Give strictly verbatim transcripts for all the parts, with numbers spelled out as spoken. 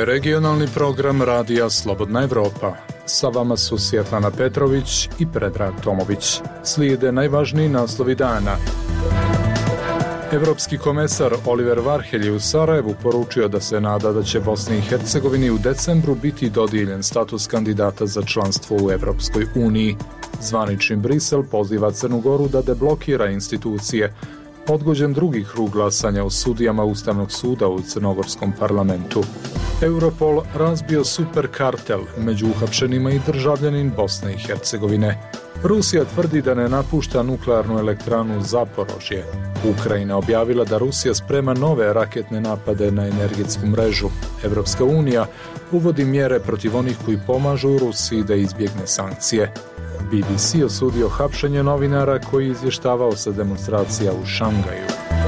regionalni program Radija Slobodna Evropa. Sa vama su Svjetlana Petrović i Predrag Tomović. Slijede najvažniji naslovi dana. Evropski komesar Oliver Varhelj je u Sarajevu poručio da se nada da će Bosni i Hercegovini u decembru biti dodijeljen status kandidata za članstvo u Evropskoj uniji. Zvanični Brisel poziva Crnu Goru da deblokira institucije. Odgođen drugi krug glasanja o sudijama Ustavnog suda u crnogorskom parlamentu. Europol razbio superkartel među uhapšenima i državljanin Bosne i Hercegovine. Rusija tvrdi da ne napušta nuklearnu elektranu Zaporožje. Ukrajina objavila da Rusija sprema nove raketne napade na energetsku mrežu. Evropska unija uvodi mjere protiv onih koji pomažu Rusiji da izbjegne sankcije. B B C osudio hapšenje novinara koji je izvještavao sa demonstracija u Šangaju.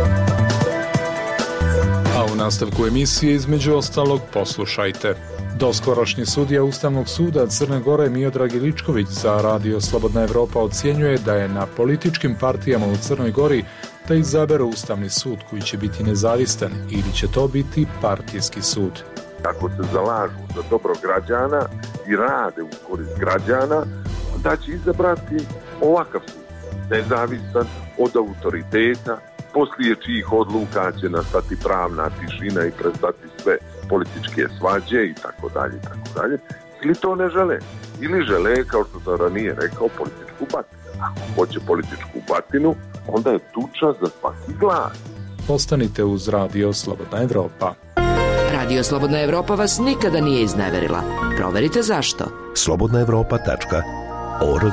A u nastavku emisije između ostalog poslušajte. Doskorašnji sudija Ustavnog suda Crne Gore Miodrag Iličković za Radio Slobodna Evropa ocjenjuje da je na političkim partijama u Crnoj Gori da izaberu Ustavni sud koji će biti nezavistan ili će to biti partijski sud. Ako se zalažu za dobro građana i rade u korist građana, da će izabrati ovakav sud, nezavisan od autoriteta, poslije čijih odluka će nastati pravna tišina i prestati sve političke svađe i tako dalje i tako dalje. Ili to ne žele, ili žele, kao što sam ranije rekao, političku batinu. Ako hoće političku batinu, onda je tuča za svaki glas. Ostanite uz Radio Slobodna Evropa. Radio Slobodna Evropa vas nikada nije izneverila. Proverite zašto. slobodna evropa tačka org.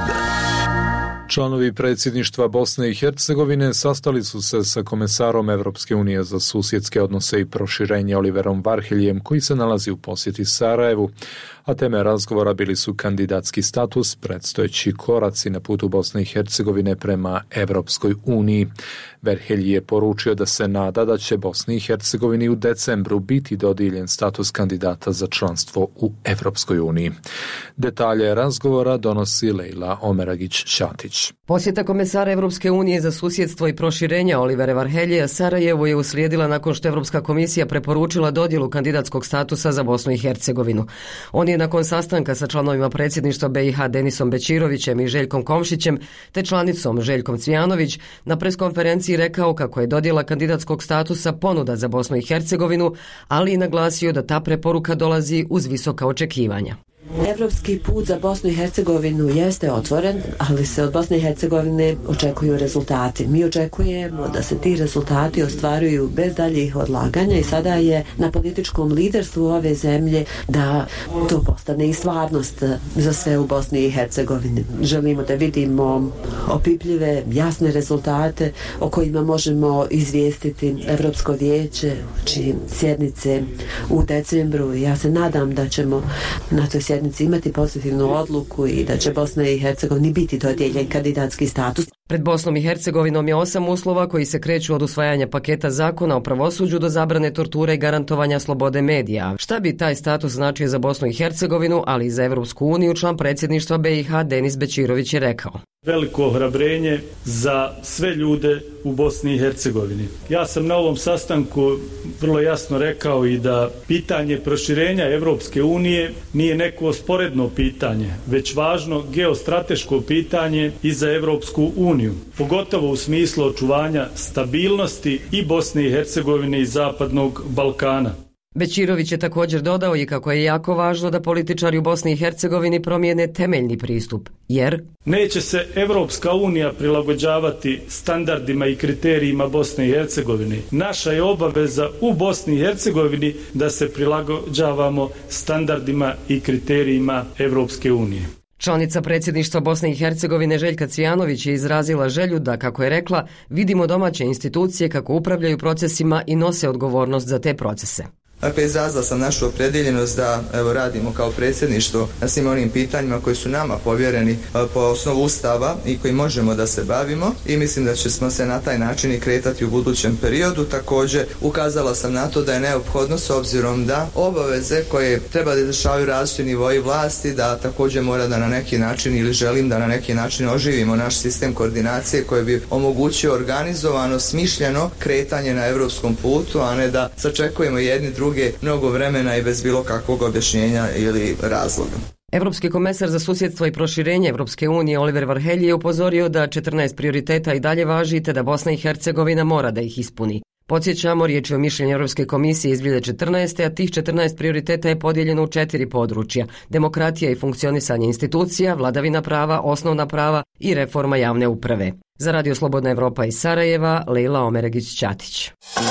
Članovi predsjedništva Bosne i Hercegovine sastali su se sa komesarom Evropske unije za susjedske odnose i proširenje Oliverom Varheljem, koji se nalazi u posjeti Sarajevu, a teme razgovora bili su kandidatski status, predstojeći koraci na putu Bosne i Hercegovine prema Evropskoj uniji. Varhelj je poručio da se nada da će Bosni i Hercegovini u decembru biti dodijeljen status kandidata za članstvo u Evropskoj uniji. Detalje razgovora donosi Lejla Omeragić-Ćatić. Posjeta komesara Evropske unije za susjedstvo i proširenja Olivera Varhelja Sarajevo je uslijedila nakon što Evropska komisija preporučila dodjelu kandidatskog statusa za Bosnu i Hercegovinu. On je nakon sastanka sa članovima predsjedništva B i H Denisom Bećirovićem i Željkom Komšićem te članicom Željkom Cvijanović na preskonferenciji rekao kako je dodjela kandidatskog statusa ponuda za Bosnu i Hercegovinu, ali i naglasio da ta preporuka dolazi uz visoka očekivanja. Evropski put za Bosnu i Hercegovinu jeste otvoren, ali se od Bosne i Hercegovine očekuju rezultati. Mi očekujemo da se ti rezultati ostvaruju bez daljih odlaganja i sada je na političkom liderstvu ove zemlje da to postane i stvarnost za sve u Bosni i Hercegovini. Želimo da vidimo opipljive, jasne rezultate o kojima možemo izvijestiti Evropsko vijeće, čiji sjednice u decembru. Ja se nadam da ćemo na toj sjednici imati pozitivnu odluku i da će Bosna i Hercegovini biti dodijeljen kandidatski status. Pred Bosnom i Hercegovinom je osam uslova koji se kreću od usvajanja paketa zakona o pravosuđu do zabrane torture i garantovanja slobode medija. Šta bi taj status značio za Bosnu i Hercegovinu, ali i za Evropsku uniju, član predsjedništva B i H Denis Bećirović je rekao. Veliko ohrabrenje za sve ljude u Bosni i Hercegovini. Ja sam na ovom sastanku vrlo jasno rekao i da pitanje proširenja Evropske unije nije neko sporedno pitanje, već važno geostrateško pitanje i za Evropsku uniju, pogotovo u smislu očuvanja stabilnosti i Bosne i Hercegovine i Zapadnog Balkana. Bećirović je također dodao i kako je jako važno da političari u Bosni i Hercegovini promijene temeljni pristup, jer neće se Evropska unija prilagođavati standardima i kriterijima Bosne i Hercegovine. Naša je obaveza u Bosni i Hercegovini da se prilagođavamo standardima i kriterijima Evropske unije. Članica predsjedništva Bosne i Hercegovine Željka Cvijanović je izrazila želju da, kako je rekla, vidimo domaće institucije kako upravljaju procesima i nose odgovornost za te procese. Dakle, izrazila sam našu opredjeljenost da evo, radimo kao predsjedništvo na svim onim pitanjima koji su nama povjereni po osnovu Ustava i koji možemo da se bavimo i mislim da ćemo se na taj način i kretati u budućem periodu. Također, ukazala sam na to da je neophodno s obzirom da obaveze koje treba da izvršavaju različiti nivoji vlasti, da također mora da na neki način ili želim da na neki način oživimo naš sistem koordinacije koji bi omogućio organizovano, smišljeno kretanje na evropskom putu, a ne da sačekujemo jedni drugi druge mnogo vremena i bez bilo kakvog objašnjenja ili razloga. Evropski komesar za susjedstvo i proširenje Evropske unije Oliver Varhelji je upozorio da četrnaest prioriteta i dalje važi te da Bosna i Hercegovina mora da ih ispuni. Podsjećamo, riječ je o mišljenju Europske komisije iz dvije hiljade četrnaeste. a tih četrnaest prioriteta je podijeljeno u četiri područja: demokratija i funkcionisanje institucija, vladavina prava, osnovna prava i reforma javne uprave. Za Radio Slobodna Evropa iz Sarajeva, Lejla Omeregić-Ćatić.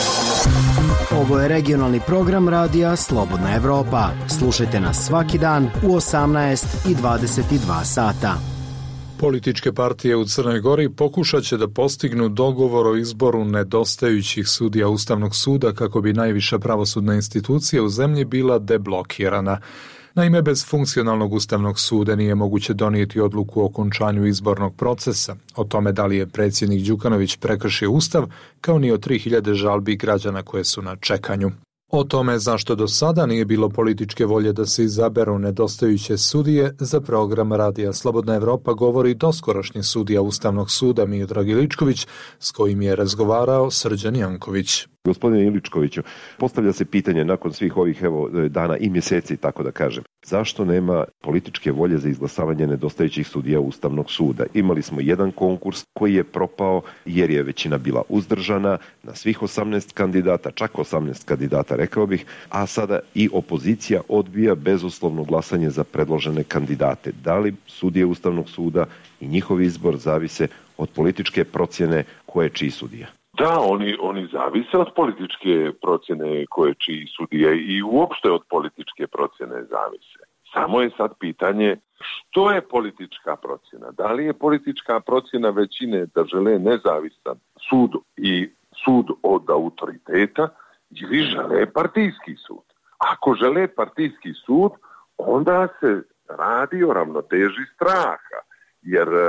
Ovo je regionalni program radija Slobodna Evropa. Slušajte nas svaki dan u osamnaest i dvadeset dva sata. Političke partije u Crnoj Gori pokušat će da postignu dogovor o izboru nedostajućih sudija Ustavnog suda kako bi najviša pravosudna institucija u zemlji bila deblokirana. Naime, bez funkcionalnog Ustavnog suda nije moguće donijeti odluku o okončanju izbornog procesa, o tome da li je predsjednik Đukanović prekršio Ustav, kao ni o tri hiljade žalbi građana koje su na čekanju. O tome zašto do sada nije bilo političke volje da se izaberu nedostajuće sudije, za program radija Slobodna Evropa govori doskorašnji sudija Ustavnog suda Miodrag Iličković, s kojim je razgovarao Srđan Janković. Gospodine Iličkoviću, postavlja se pitanje nakon svih ovih evo, dana i mjeseci, tako da kažem, zašto nema političke volje za izglasavanje nedostajućih sudija Ustavnog suda? Imali smo jedan konkurs koji je propao jer je većina bila uzdržana na svih osamnaest kandidata, čak osamnaest kandidata rekao bih, a sada i opozicija odbija bezuslovno glasanje za predložene kandidate. Da li sudije Ustavnog suda i njihov izbor zavise od političke procjene ko je čiji sudija? Da, oni, oni zavise od političke procjene koje čiji sudije i uopšte od političke procjene zavise. Samo je sad pitanje što je politička procjena. Da li je politička procjena većine da žele nezavisan sud i sud od autoriteta ili žele partijski sud. Ako žele partijski sud, onda se radi o ravnoteži straha, jer e,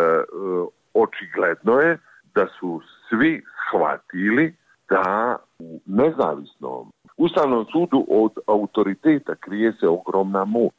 očigledno je da su svi shvatili da u nezavisnom Ustavnom sudu od autoriteta krije se ogromna moć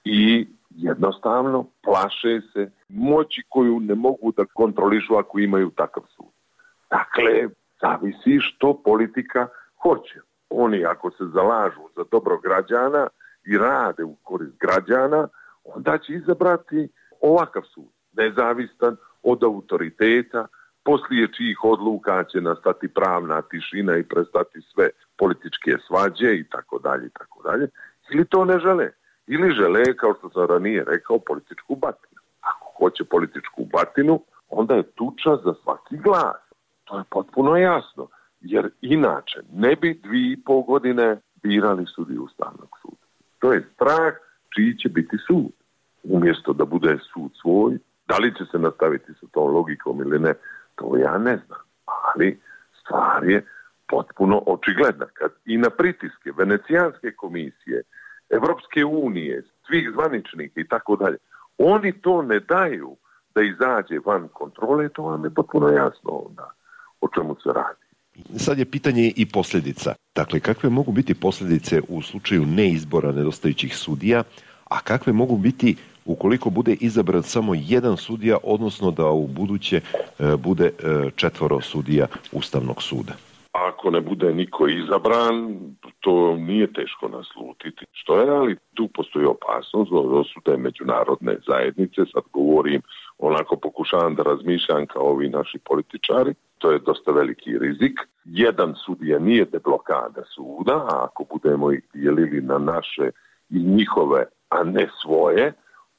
i jednostavno plaše se moći koju ne mogu da kontrolišu ako imaju takav sud. Dakle, zavisi što politika hoće. Oni ako se zalažu za dobro građana i rade u korist građana, onda će izabrati ovakav sud, nezavistan od autoriteta, poslije čijih odluka će nastati pravna tišina i prestati sve političke svađe i tako dalje i tako dalje. Ili to ne žele. Ili žele, kao što sam ranije rekao, političku batinu. Ako hoće političku batinu, onda je tuča za svaki glas. To je potpuno jasno. Jer inače ne bi dvije i pol godine birali sudiju Ustavnog suda. To je strah čiji će biti sud. Umjesto da bude sud svoj, da li će se nastaviti sa tom logikom ili ne, to ja ne znam, ali stvar je potpuno očigledna. Kad i na pritiske Venecijanske komisije, Evropske unije, svih zvaničnika i tako dalje, oni to ne daju da izađe van kontrole, to vam je potpuno jasno onda o čemu se radi. Sad je pitanje i posljedica. Dakle, kakve mogu biti posljedice u slučaju neizbora nedostajućih sudija, a kakve mogu biti ukoliko bude izabran samo jedan sudija, odnosno da u buduće e, bude e, četvoro sudija Ustavnog suda? Ako ne bude niko izabran, to nije teško naslutiti. Što je, ali tu postoji opasnost od osude međunarodne zajednice. Sad govorim, onako pokušavam da razmišljam kao ovi naši političari. To je dosta veliki rizik. Jedan sudija nije deblokada suda, a ako budemo ih dijelili na naše i njihove, a ne svoje,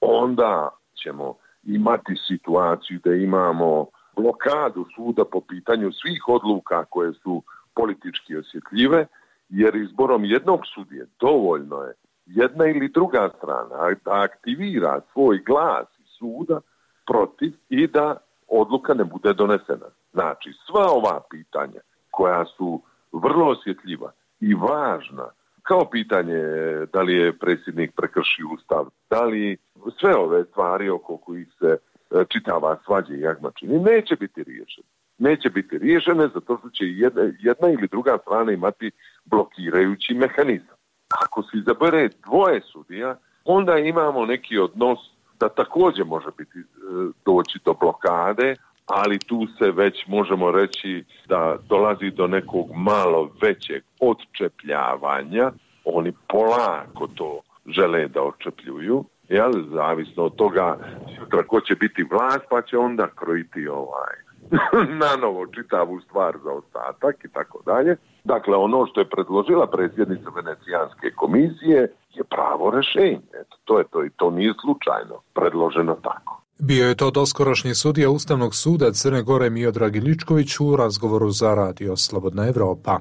onda ćemo imati situaciju da imamo blokadu suda po pitanju svih odluka koje su politički osjetljive, jer izborom jednog sudije dovoljno je jedna ili druga strana da aktivira svoj glas suda protiv i da odluka ne bude donesena. Znači, sva ova pitanja koja su vrlo osjetljiva i važna, kao pitanje da li je predsjednik prekršio Ustav, da li sve ove stvari oko kojih se čitava svađa i jagmačini, neće biti riješene. Neće biti riješene zato što će jedna, jedna ili druga strana imati blokirajući mehanizam. Ako se izabere dvoje sudija, onda imamo neki odnos da također može biti doći do blokade, ali tu se već možemo reći da dolazi do nekog malo većeg odčepljavanja oni polako to žele da očepljuju, jel, zavisno od toga sutra ko će biti vlast, pa će onda krojiti ovaj na novo čitavu stvar za ostatak i tako dalje. Dakle, ono što je predložila predsjednica Venecijanske komisije je pravo rješenje. Eto, to je to i to nije slučajno predloženo tako. Bio je to doskorašnji sudija Ustavnog suda Crne Gore Miodrag Iličković u razgovoru za radio Slobodna Evropa.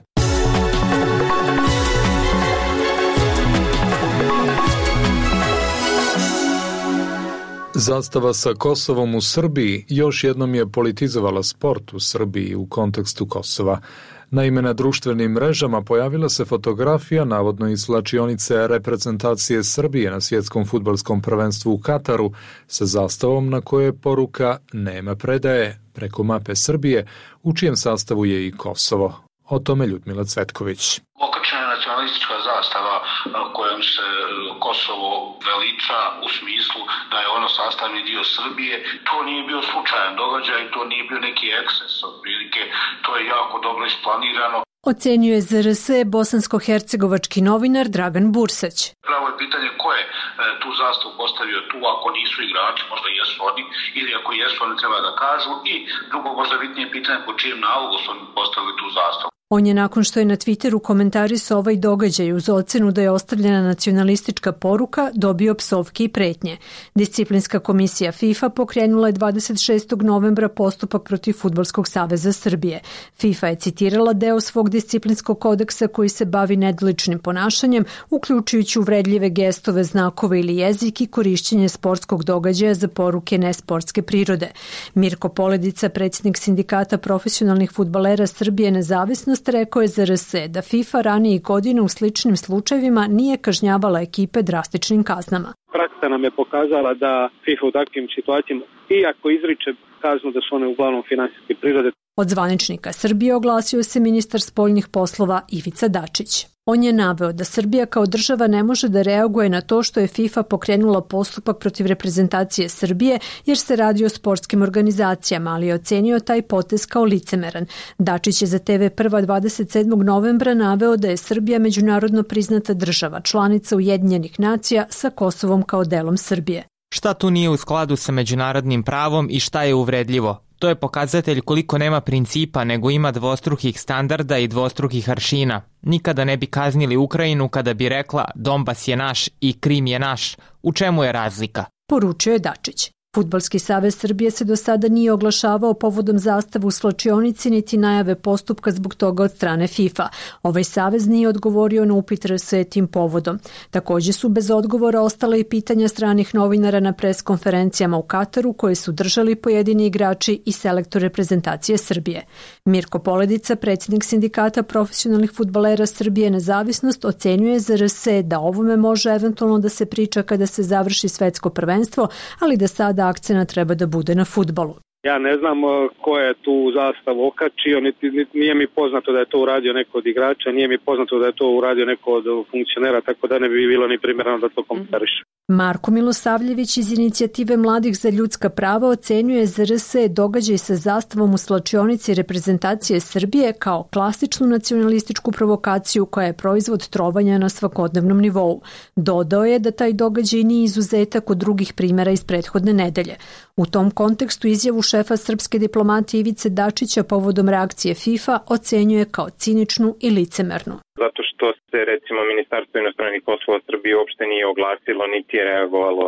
Zastava sa Kosovom u Srbiji još jednom je politizovala sport u Srbiji u kontekstu Kosova. Naime, na društvenim mrežama pojavila se fotografija navodno iz slačionice reprezentacije Srbije na svjetskom fudbalskom prvenstvu u Kataru sa zastavom na kojoj je poruka "Nema predaje" preko mape Srbije, u čijem sastavu je i Kosovo. O tome Ljudmila Cvetković. Okačena je nacionalistička zastava kojom se Kosovo veliča u smislu da je ono sastavni dio Srbije. To nije bio slučajan događaj, to nije bio neki eksces, otprilike, to je jako dobro isplanirano. Ocenjuje Z R S bosansko-hercegovački novinar Dragan Bursać. Pravo je pitanje ko je tu zastavu postavio tu, ako nisu igrači, možda jesu oni, ili ako jesu, oni treba da kažu, i drugo možda bitnije pitanje po čijem nalogu su oni postavili tu zastavu. On je nakon što je na Twitteru komentarisao ovaj događaj uz ocenu da je ostavljena nacionalistička poruka, dobio psovke i pretnje. Disciplinska komisija FIFA pokrenula je dvadeset šestog novembra postupak protiv Fudbalskog saveza Srbije. FIFA je citirala deo svog disciplinskog kodeksa koji se bavi nedoličnim ponašanjem, uključujući uvredljive gestove, znakove ili jezik i korišćenje sportskog događaja za poruke nesportske prirode. Mirko Poledica, predsjednik sindikata profesionalnih fudbalera Srbije Nezavisnost, rekao je Z R S da FIFA ranijih godina u sličnim slučajevima nije kažnjavala ekipe drastičnim kaznama. Praksa nam je pokazala da FIFA u takvim situacijama, iako izriče kaznu, da su one uglavnom finansijske prirode. Od zvaničnika Srbije oglasio se ministar spoljnih poslova Ivica Dačić. On je naveo da Srbija kao država ne može da reaguje na to što je FIFA pokrenula postupak protiv reprezentacije Srbije jer se radi o sportskim organizacijama, ali je ocenio taj potez kao licemeran. Dačić je za T V Prva dvadeset sedmog novembra naveo da je Srbija međunarodno priznata država, članica Ujedinjenih nacija sa Kosovom kao delom Srbije. Šta tu nije u skladu sa međunarodnim pravom i šta je uvredljivo? To je pokazatelj koliko nema principa, nego ima dvostrukih standarda i dvostrukih aršina. Nikada ne bi kaznili Ukrajinu kada bi rekla Donbas je naš i Krim je naš. U čemu je razlika? Poručio je Dačić. Fudbalski savez Srbije se do sada nije oglašavao povodom zastave u slačionici niti najave postupka zbog toga od strane FIFA. Ovaj savez nije odgovorio na upit R S tim povodom. Također su bez odgovora ostale i pitanja stranih novinara na pres konferencijama u Kataru koje su držali pojedini igrači i selektor reprezentacije Srbije. Mirko Poledica, predsjednik sindikata profesionalnih fudbalera Srbije Nezavisnost, ocenjuje za R S da ovome može eventualno da se priča kada se završi svetsko prvenstvo, ali da sada akcenat treba da bude na fudbalu. Ja ne znam ko je tu zastavu okačio, niti, niti, nije mi poznato da je to uradio neko od igrača, nije mi poznato da je to uradio neko od funkcionera, tako da ne bi bilo ni primjereno da to komentariše. Marko Milosavljević iz Inicijative mladih za ljudska prava ocenjuje za R S događaj sa zastavom u slačionici reprezentacije Srbije kao klasičnu nacionalističku provokaciju koja je proizvod trovanja na svakodnevnom nivou. Dodao je da taj događaj nije izuzetak od drugih primjera iz prethodne nedelje. U tom kontekstu izjavu šefa srpske diplomatije Ivice Dačića povodom reakcije FIFA ocenjuje kao ciničnu i licemernu. Zato što se recimo Ministarstvo inostranih poslova Srbije uopšte nije oglasilo niti je reagovalo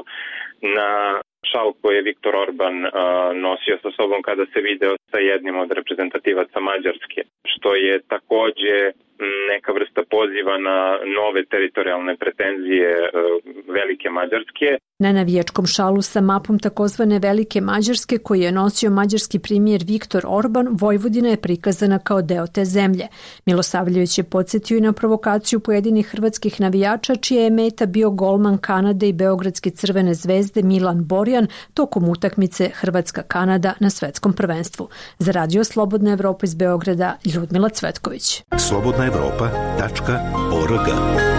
na šal koji je Viktor Orban uh, nosio sa sobom kada se video sa jednim od reprezentativaca Mađarske, što je takođe neka vrsta poziva na nove teritorijalne pretenzije uh, Velike Mađarske. Na navijačkom šalu sa mapom takozvane Velike Mađarske koji je nosio mađarski premijer Viktor Orban, Vojvodina je prikazana kao deo te zemlje. Milosavljević je podsjetio i na provokaciju pojedinih hrvatskih navijača čija je meta bio golman Kanade i beogradske Crvene zvezde Milan Borjan tokom utakmice Hrvatska-Kanada na svetskom prvenstvu. Za radio Slobodna Evropa iz Beograda, Ljudmila Cvetković. slobodna evropa tačka org.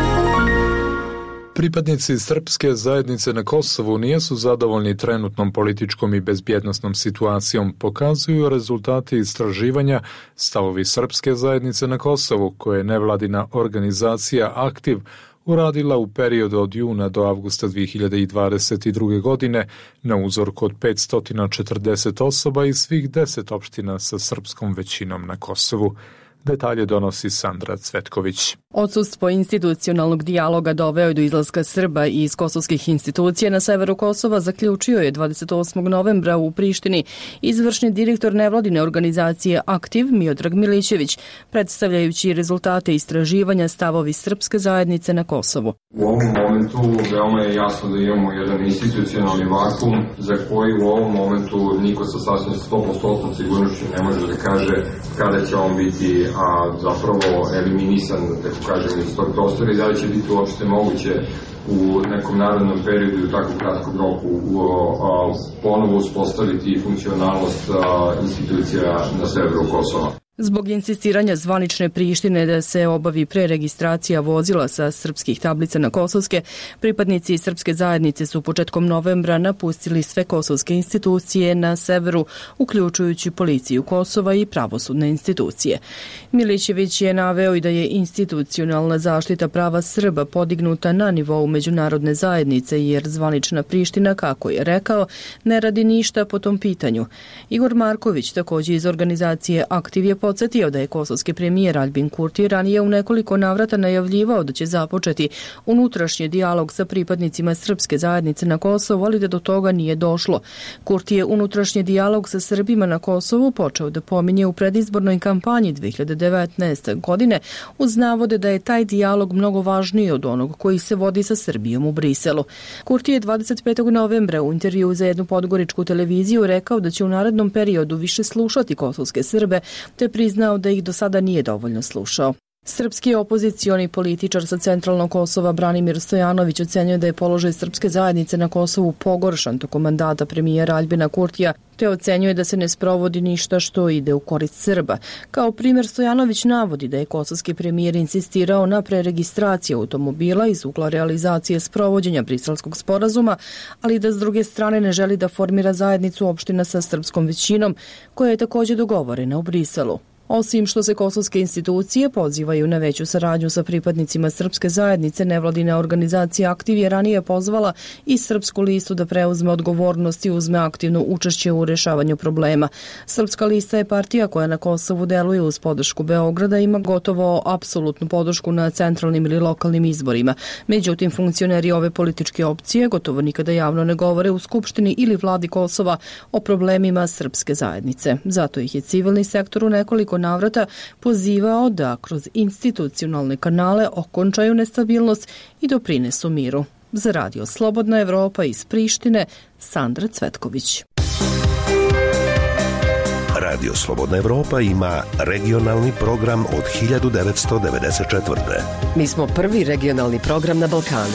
Pripadnici srpske zajednice na Kosovu nijesu zadovoljni trenutnom političkom i bezbjednosnom situacijom, pokazuju rezultati istraživanja Stavovi srpske zajednice na Kosovu, koje je nevladina organizacija Aktiv uradila u periodu od juna do avgusta dvije hiljade dvadeset druge. godine na uzorku od petsto četrdeset osoba iz svih deset opština sa srpskom većinom na Kosovu. Detalje donosi Sandra Cvetković. Odsustvo institucionalnog dijaloga doveo je do izlaska Srba iz kosovskih institucija na severu Kosova, zaključio je dvadeset osmog novembra u Prištini izvršni direktor nevladine organizacije Aktiv Miodrag Milićević, predstavljajući rezultate istraživanja stavovi srpske zajednice na Kosovu. U ovom momentu veoma je jasno da imamo jedan institucionalni vakum za koji u ovom momentu niko sa sasvim sto posto sigurnošću ne može da kaže kada će on biti a zapravo eliminisan, da kažem, iz tog prostora i da li će biti uopšte moguće u nekom narodnom periodu i u tako kratkom roku u, a, ponovo uspostaviti funkcionalnost a, institucija na severu Kosova. Zbog insistiranja zvanične Prištine da se obavi preregistracija vozila sa srpskih tablica na kosovske, pripadnici srpske zajednice su početkom novembra napustili sve kosovske institucije na severu, uključujući policiju Kosova i pravosudne institucije. Milićević je naveo i da je institucionalna zaštita prava Srba podignuta na nivou međunarodne zajednice, jer zvanična Priština, kako je rekao, ne radi ništa po tom pitanju. Igor Marković, također iz organizacije Aktiv, je podsjetio da je kosovski premijer Albin Kurti ranije u nekoliko navrata najavljivao da će započeti unutrašnji dijalog sa pripadnicima srpske zajednice na Kosovu, ali da do toga nije došlo. Kurti je unutrašnji dijalog sa Srbima na Kosovu počeo da pominje u predizbornoj kampanji dvije hiljade devetnaeste. godine uz navode da je taj dijalog mnogo važniji od onog koji se vodi sa Srbijom u Briselu. Kurti je dvadeset petog novembra u intervju za jednu podgoričku televiziju rekao da će u narednom periodu više slušati kosovske Srbe, te priznao da ih do sada nije dovoljno slušao. Srpski opozicioni političar sa centralnog Kosova Branimir Stojanović ocenjuje da je položaj srpske zajednice na Kosovu pogoršan tokom mandata premijera Albina Kurtija, te ocenjuje da se ne sprovodi ništa što ide u korist Srba. Kao primjer Stojanović navodi da je kosovski premijer insistirao na preregistraciji automobila iz ugla realizacije sprovođenja Briselskog sporazuma, ali da s druge strane ne želi da formira zajednicu opština sa srpskom većinom, koja je također dogovorena u Briselu. Osim što se kosovske institucije pozivaju na veću saradnju sa pripadnicima srpske zajednice, nevladina organizacija Aktiv je ranije pozvala i Srpsku listu da preuzme odgovornost i uzme aktivno učešće u rešavanju problema. Srpska lista je partija koja na Kosovu deluje uz podršku Beograda i ima gotovo apsolutnu podršku na centralnim ili lokalnim izborima. Međutim, funkcioneri ove političke opcije gotovo nikada javno ne govore u Skupštini ili vladi Kosova o problemima srpske zajednice. Zato ih je civilni sektor u nekoliko navrata pozivao da kroz institucionalne kanale okončaju nestabilnost i doprinesu miru. Za radio Slobodna Evropa iz Prištine, Sandra Cvetković. Radio Slobodna Evropa ima regionalni program od hiljadu devetsto devedeset četvrte. Mi smo prvi regionalni program na Balkanu.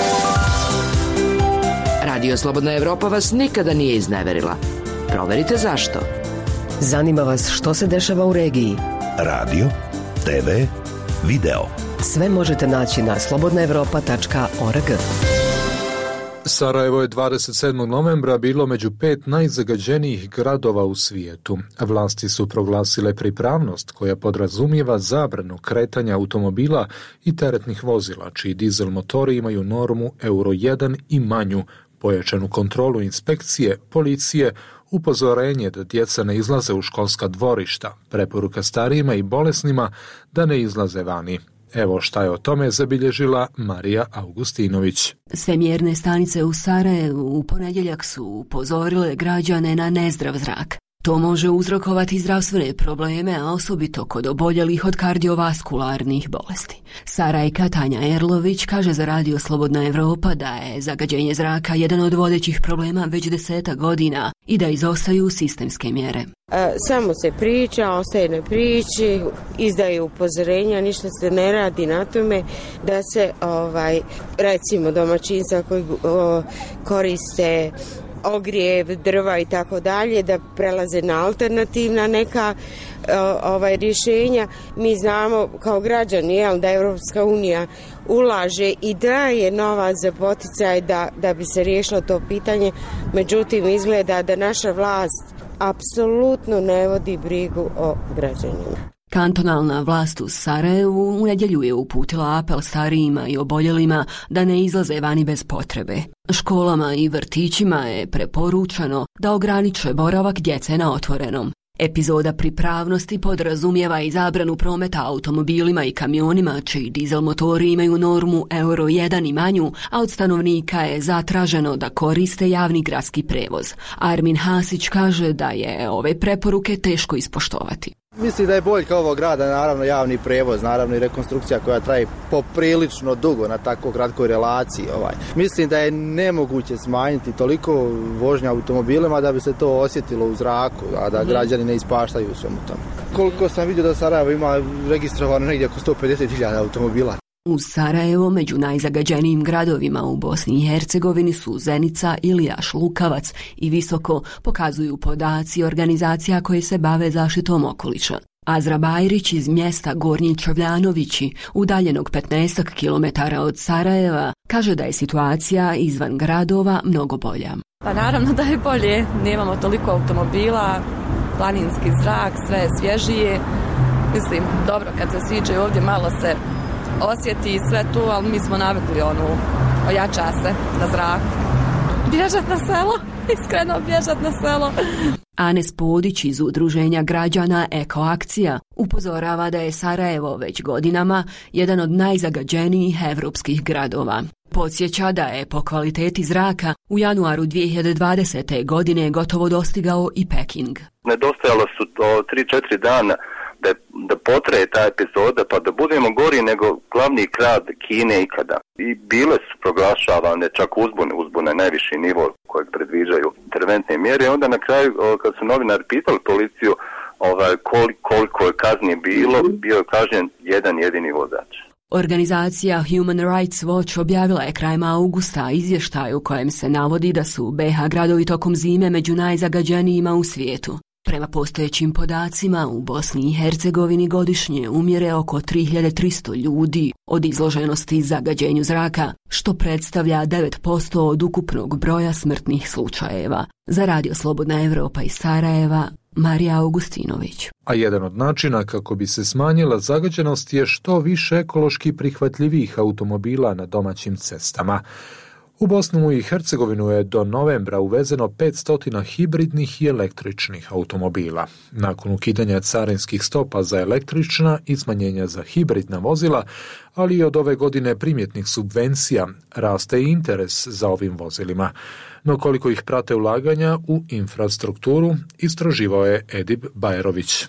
Radio Slobodna Evropa vas nikada nije izneverila. Proverite zašto. Zanima vas što se dešava u regiji? Radio, te ve, video. Sve možete naći na slobodna evropa tačka org. Sarajevo je dvadeset sedmog novembra bilo među pet najzagađenijih gradova u svijetu. Vlasti su proglasile pripravnost koja podrazumijeva zabranu kretanja automobila i teretnih vozila, čiji dizel motori imaju normu Euro jedan i manju, pojačanu kontrolu inspekcije, policije, upozorenje da djeca ne izlaze u školska dvorišta, preporuka starijima i bolesnima da ne izlaze vani. Evo šta je o tome zabilježila Marija Augustinović. Sve mjerne stanice u Sarajevu u ponedjeljak su upozorile građane na nezdrav zrak. To može uzrokovati zdravstvene probleme, a osobito kod oboljelih od kardiovaskularnih bolesti. Sarajka Tanja Erlović kaže za radio Slobodna Evropa da je zagađenje zraka jedan od vodećih problema već deseta godina i da izostaju sistemske mjere. E, samo se priča, ostaje na priči, izdaju upozorenja, ništa se ne radi na tome da se ovaj recimo domaćinstva koji o, koriste ogrijev, drva i tako dalje, da prelaze na alternativna neka ovaj rješenja. Mi znamo kao građani jel, da Evropska unija ulaže i daje novac za poticaj da, da bi se riješilo to pitanje, međutim izgleda da naša vlast apsolutno ne vodi brigu o građanima. Kantonalna vlast u Sarajevu u nedjelju je uputila apel starijima i oboljelima da ne izlaze vani bez potrebe. Školama i vrtićima je preporučeno da ograniče boravak djece na otvorenom. Epizoda pripravnosti podrazumijeva i zabranu prometa automobilima i kamionima čiji dizel motori imaju normu euro jedan i manju, a od stanovnika je zatraženo da koriste javni gradski prevoz. Armin Hasić kaže da je ove preporuke teško ispoštovati. Mislim da je boljka ovog grada naravno javni prevoz, naravno i rekonstrukcija koja traje poprilično dugo na tako kratkoj relaciji. Ovaj. Mislim da je nemoguće smanjiti toliko vožnja automobilima da bi se to osjetilo u zraku, a da građani ne ispaštaju u svemu tome. Koliko sam vidio da Sarajevo ima registrovano negdje oko sto pedeset hiljada automobila. U Sarajevo među najzagađenijim gradovima u Bosni i Hercegovini su Zenica, Ilijaš, Lukavac i Visoko, pokazuju podaci organizacija koje se bave zaštitom okoliša. Azra Bajrić iz mjesta Gornji Čovljanovići, udaljenog petnaest kilometara od Sarajeva, kaže da je situacija izvan gradova mnogo bolja. Pa naravno da je bolje, nemamo toliko automobila, planinski zrak, sve je svježije. Mislim, dobro, kad se siđe ovdje malo se osjeti sve tu, ali mi smo navikli onu, ojača se na zraku. Bježat na selo, iskreno bježat na selo. Anes Podić iz udruženja građana Ekoakcija upozorava da je Sarajevo već godinama jedan od najzagađenijih evropskih gradova. Podsjeća da je po kvaliteti zraka u januaru dvije hiljade dvadesete. godine gotovo dostigao i Peking. Nedostajalo su do tri četiri dana da, da potraje ta epizoda pa da budemo gori nego glavni grad Kine ikada. I bile su proglašavane čak uzbune, uzbune najviši nivo kojeg predviđaju interventne mjere. I onda na kraju kad su novinari pitali policiju ovaj, koliko, koliko je kazni bilo, bio je kažnjen jedan jedini vozač. Organizacija Human Rights Watch objavila je krajem augusta izvještaj u kojem se navodi da su B iH gradovi tokom zime među najzagađenijima u svijetu. Prema postojećim podacima, u Bosni i Hercegovini godišnje umire oko tri hiljade tristo ljudi od izloženosti zagađenju zraka, što predstavlja devet posto od ukupnog broja smrtnih slučajeva. Za Radio Slobodna Evropa iz Sarajeva, Marija Augustinović. A jedan od načina kako bi se smanjila zagađenost je što više ekološki prihvatljivih automobila na domaćim cestama. U Bosnu i Hercegovinu je do novembra uvezeno petsto hibridnih i električnih automobila. Nakon ukidanja carinskih stopa za električna i smanjenja za hibridna vozila, ali i od ove godine primjetnih subvencija, raste i interes za ovim vozilima. No koliko ih prate ulaganja u infrastrukturu, istraživao je Edip Bajerović.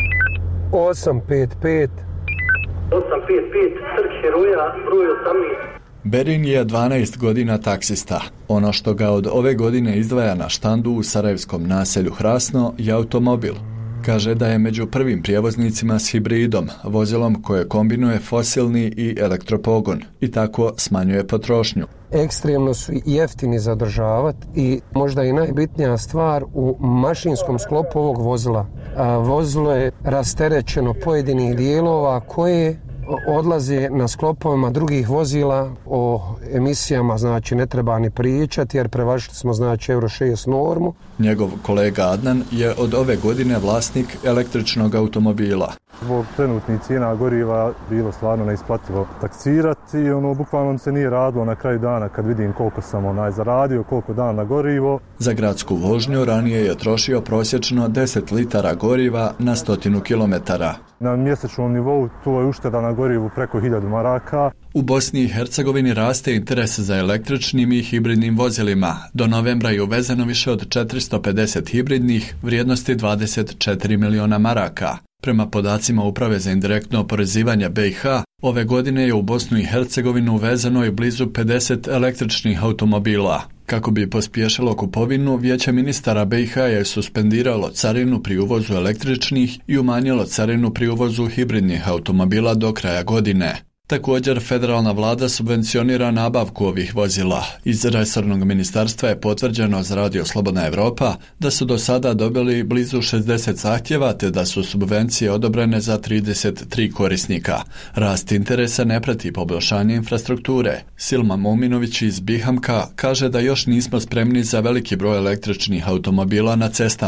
osam pet pet osam pet pet Trg Heroja, broj osamnaest. Berin je dvanaest godina taksista. Ono što ga od ove godine izdvaja na štandu u sarajevskom naselju Hrasno je automobil. Kaže da je među prvim prijevoznicima s hibridom, vozilom koje kombinuje fosilni i elektropogon i tako smanjuje potrošnju. Ekstremno su jeftini za održavati i možda i najbitnija stvar u mašinskom sklopu ovog vozila. A vozilo je rasterećeno pojedinih dijelova koje odlaze na sklopovima drugih vozila. O emisijama znači ne treba ni pričati jer prevažili smo znači euro šest normu. Njegov kolega Adnan je od ove godine vlasnik električnog automobila. Zbog trenutnih cijena goriva bilo stvarno neisplativo taksirati i ono bukvalno se nije radilo na kraju dana kad vidim koliko sam onaj zaradio, koliko dana na gorivo. Za gradsku vožnju ranije je trošio prosječno deset litara goriva na stotinu kilometara. Na mjesečnom nivou to je ušteda na gorivu preko hiljadu maraka. U Bosni i Hercegovini raste interes za električnim i hibridnim vozilima. Do novembra je uvezeno više od četiristo pedeset hibridnih vrijednosti dvadeset četiri miliona maraka. Prema podacima Uprave za indirektno oporezivanje B iH, ove godine je u Bosnu i Hercegovinu uvezeno i blizu pedeset električnih automobila. Kako bi pospješilo kupovinu, Vijeće ministara B iH je suspendiralo carinu pri uvozu električnih i umanjilo carinu pri uvozu hibridnih automobila do kraja godine. Također, federalna vlada subvencionira nabavku ovih vozila. Iz resornog ministarstva je potvrđeno za Radio Slobodna Evropa da su do sada dobili blizu šezdeset zahtjeva te da su subvencije odobrene za trideset tri korisnika. Rast interesa ne prati poboljšanje infrastrukture. Silma Muminović iz Bihamka kaže da još nismo spremni za veliki broj električnih automobila na cestama.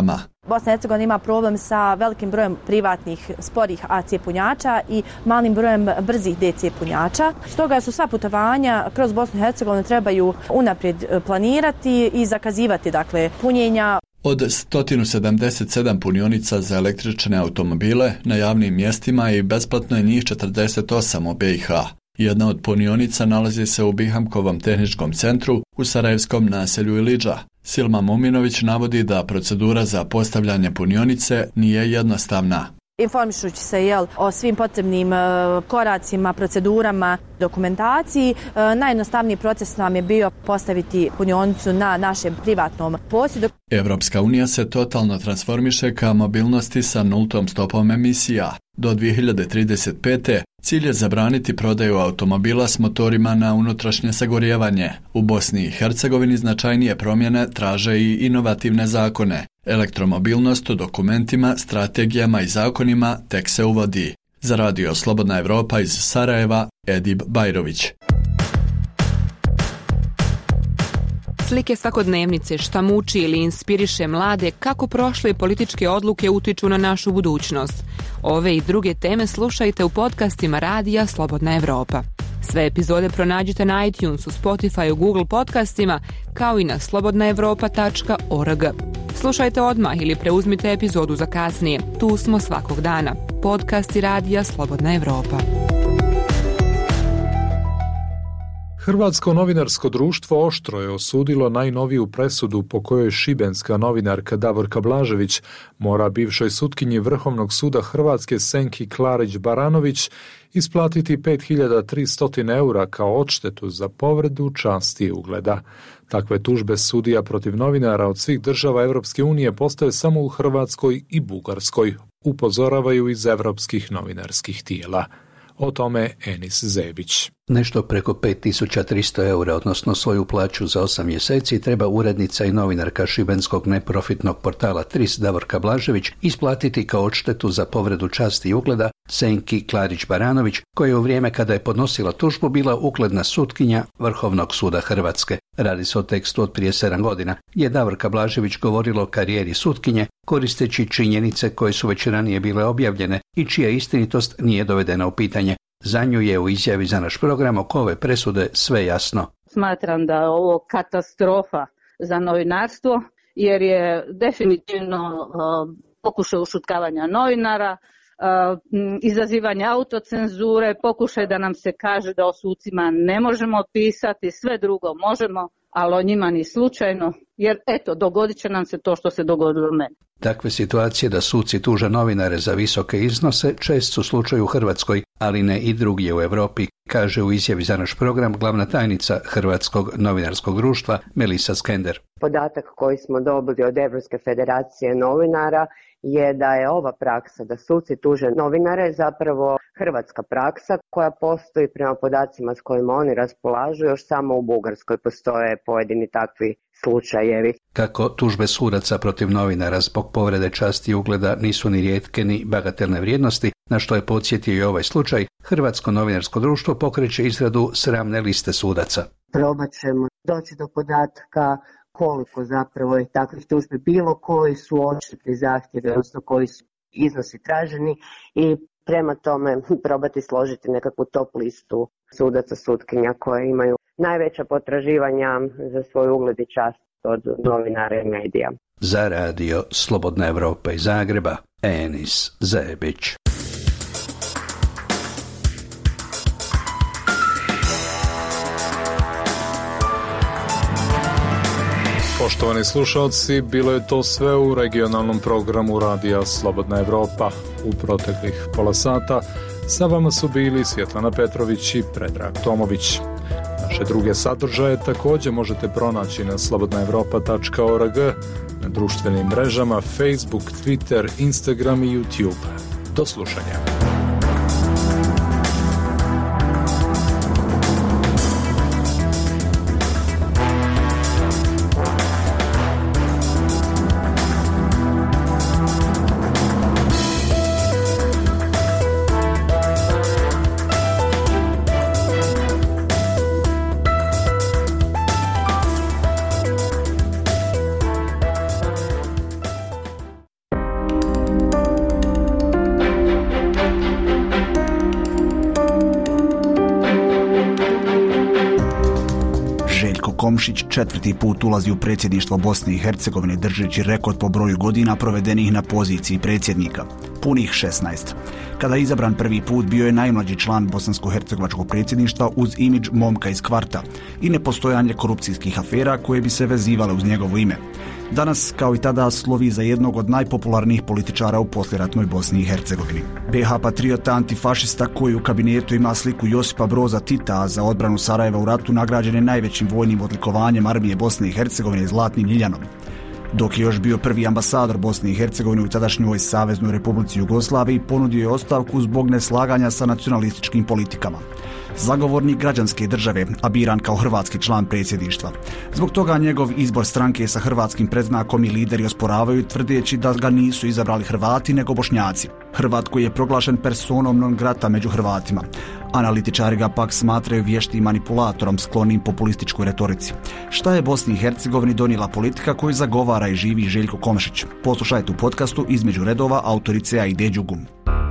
Bosna i Hercegovina ima problem sa velikim brojem privatnih sporih A C punjača i malim brojem brzih D C punjača. Stoga su sva putovanja kroz Bosnu i Hercegovinu trebaju unaprijed planirati i zakazivati dakle punjenja. Od sto sedamdeset sedam punionica za električne automobile na javnim mjestima i besplatno je njih četrdeset osam u B i H. Jedna od punionica nalazi se u Bihamkovom tehničkom centru u sarajevskom naselju Ilidža. Silma Muminović navodi da procedura za postavljanje punionice nije jednostavna. Informišući se jel, o svim potrebnim e, koracima, procedurama, dokumentaciji, e, najjednostavniji proces nam je bio postaviti punionicu na našem privatnom posjedu. Evropska unija se totalno transformiše ka mobilnosti sa nultom stopom emisija. Do dvije hiljade trideset pete. cilj je zabraniti prodaju automobila s motorima na unutrašnje sagorijevanje. U Bosni i Hercegovini značajnije promjene traže i inovativne zakone. Elektromobilnost u dokumentima, strategijama i zakonima tek se uvodi. Za radio Slobodna Evropa iz Sarajeva, Edib Bajrović. Slike svakodnevnice, šta muči ili inspiriše mlade, kako prošle političke odluke utiču na našu budućnost. Ove i druge teme slušajte u podcastima radija Slobodna Evropa. Sve epizode pronađite na iTunesu, Spotifyu, Google podcastima, kao i na slobodna evropa tačka org. Slušajte odmah ili preuzmite epizodu za kasnije. Tu smo svakog dana. Podcasti radija Slobodna Evropa. Hrvatsko novinarsko društvo oštro je osudilo najnoviju presudu po kojoj šibenska novinarka Davorka Blažević mora bivšoj sutkinji Vrhovnog suda Hrvatske Senki Klarić Baranović isplatiti pet hiljada tristo eura kao odštetu za povredu časti i ugleda. Takve tužbe sudija protiv novinara od svih država Evropske unije postoje samo u Hrvatskoj i Bugarskoj, upozoravaju iz evropskih novinarskih tijela. O tome Enis Zebić. Nešto preko pet tisuća tristo eura, odnosno svoju plaću za osam mjeseci, treba urednica i novinarka šibenskog neprofitnog portala Tris Davorka Blažević isplatiti kao odštetu za povredu časti i ugleda Senki Klarić Baranović, koja je u vrijeme kada je podnosila tužbu bila ugledna sutkinja Vrhovnog suda Hrvatske. Radi se o tekstu od prije sedam godina, je Davorka Blažević govorila o karijeri sutkinje, koristeći činjenice koje su već ranije bile objavljene i čija istinitost nije dovedena u pitanje. Za nju je u izjavi za naš program oko ove presude sve jasno. Smatram da je ovo katastrofa za novinarstvo, jer je definitivno uh, pokušaj ušutkavanja novinara, uh, izazivanje autocenzure, pokušaj da nam se kaže da o sucima ne možemo pisati, sve drugo možemo, ali o njima ni slučajno, jer eto, dogodit će nam se to što se dogodilo meni. Takve situacije da suci tuže novinare za visoke iznose čest su slučaj u Hrvatskoj, ali ne i drugdje u Europi, kaže u izjavi za naš program glavna tajnica Hrvatskog novinarskog društva Melisa Skender. Podatak koji smo dobili od Europske federacije novinara je da je ova praksa da suci tuže novinare zapravo hrvatska praksa koja postoji prema podacima s kojima oni raspolažu, još samo u Bugarskoj postoje pojedini takvi slučajevi. Kako tužbe sudaca protiv novinara zbog povrede časti i ugleda nisu ni rijetke ni bagatelne vrijednosti, na što je podsjetio i ovaj slučaj, Hrvatsko novinarsko društvo pokreće izradu sramne liste sudaca. Probat ćemo doći do podatka koliko zapravo je takvih tužbi bilo, koji su odštetni zahtjevi, odnosno koji su iznosi traženi i prema tome probati složiti nekakvu top listu sudaca, sutkinja koje imaju najveća potraživanja za svoj ugled i čast od novinara i medija. Za radio Slobodna Evropa iz Zagreba, Enis Zebić. Poštovani slušalci, bilo je to sve u regionalnom programu radija Slobodna Evropa. U proteklih pola sata sa vama su bili Svjetlana Petrović i Predrag Tomović. Naše druge sadržaje također možete pronaći na slobodna evropa tačka org, na društvenim mrežama Facebook, Twitter, Instagram i YouTube. Do slušanja. Komšić četvrti put ulazi u predsjedništvo Bosne i Hercegovine držeći rekord po broju godina provedenih na poziciji predsjednika, punih šesnaest. Kada je izabran prvi put, bio je najmlađi član bosansko-hercegovačkog predsjedništva uz imidž momka iz kvarta i nepostojanje korupcijskih afera koje bi se vezivale uz njegovo ime. Danas, kao i tada, slovi za jednog od najpopularnijih političara u poslijeratnoj Bosni i Hercegovini. be ha patriota antifašista koji u kabinetu ima sliku Josipa Broza Tita, a za odbranu Sarajeva u ratu nagrađen je najvećim vojnim odlikovanjem armije Bosne i Hercegovine zlatnim ljiljanom. Dok je još bio prvi ambasador Bosne i Hercegovine u tadašnjoj Saveznoj Republici Jugoslaviji, ponudio je ostavku zbog neslaganja sa nacionalističkim politikama. Zagovornik građanske države, a biran kao hrvatski član predsjedništva. Zbog toga njegov izbor stranke sa hrvatskim predznakom i lideri osporavaju, tvrdeći da ga nisu izabrali Hrvati nego Bošnjaci. Hrvat koji je proglašen personom non grata među Hrvatima. Analitičari ga pak smatraju vještim manipulatorom sklonim populističkoj retorici. Šta je Bosni i Hercegovini donijela politika koju zagovara i živi Željko Komšić? Poslušajte u podcastu Između redova autorice Aide Đugum.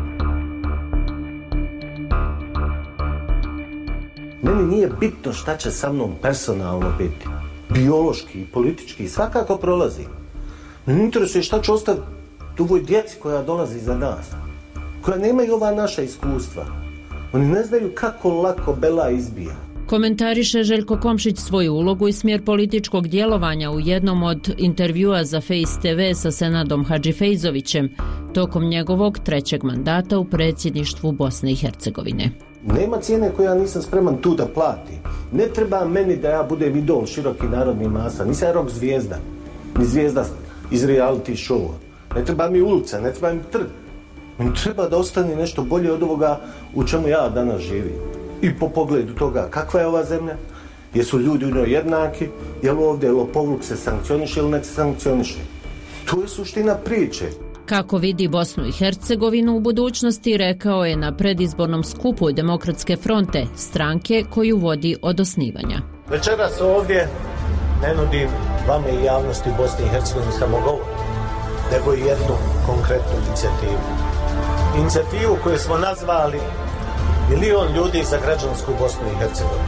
Meni nije bitno šta će sa mnom personalno biti. Biološki i politički svakako prolazi. Meni interesuje šta će ostati ovoj djeci koja dolazi za nas. Koja nemaju ova naša iskustva. Oni ne znaju kako lako bela izbija. Komentariše Željko Komšić svoju ulogu i smjer političkog djelovanja u jednom od intervjua za Face te ve sa Senadom Hadžifejzovićem tokom njegovog trećeg mandata u predsjedništvu Bosne i Hercegovine. Nema cijene koju ja nisam spreman tu da plati. Ne treba meni da ja budem idol široki narodni masa. Nisam rock zvijezda. Ni zvijezda iz reality showa. Ne treba mi ulica, ne treba mi trg. Meni treba da ostane nešto bolje od ovoga u čemu ja danas živim. I po pogledu toga kakva je ova zemlja, jesu ljudi u njoj jednaki, je li ovdje lopovluk se sankcioniše ili ne se sankcioniše. To je suština priče. Kako vidi Bosnu i Hercegovinu u budućnosti, rekao je na predizbornom skupu Demokratske fronte, stranke koju vodi od osnivanja. Večeras ovdje ne nudim vama i javnosti u Bosni i Hercegovini samo govor, nego i jednu konkretnu inicijativu. Inicijativu koju smo nazvali Milion ljudi za građansku Bosnu i Hercegovinu.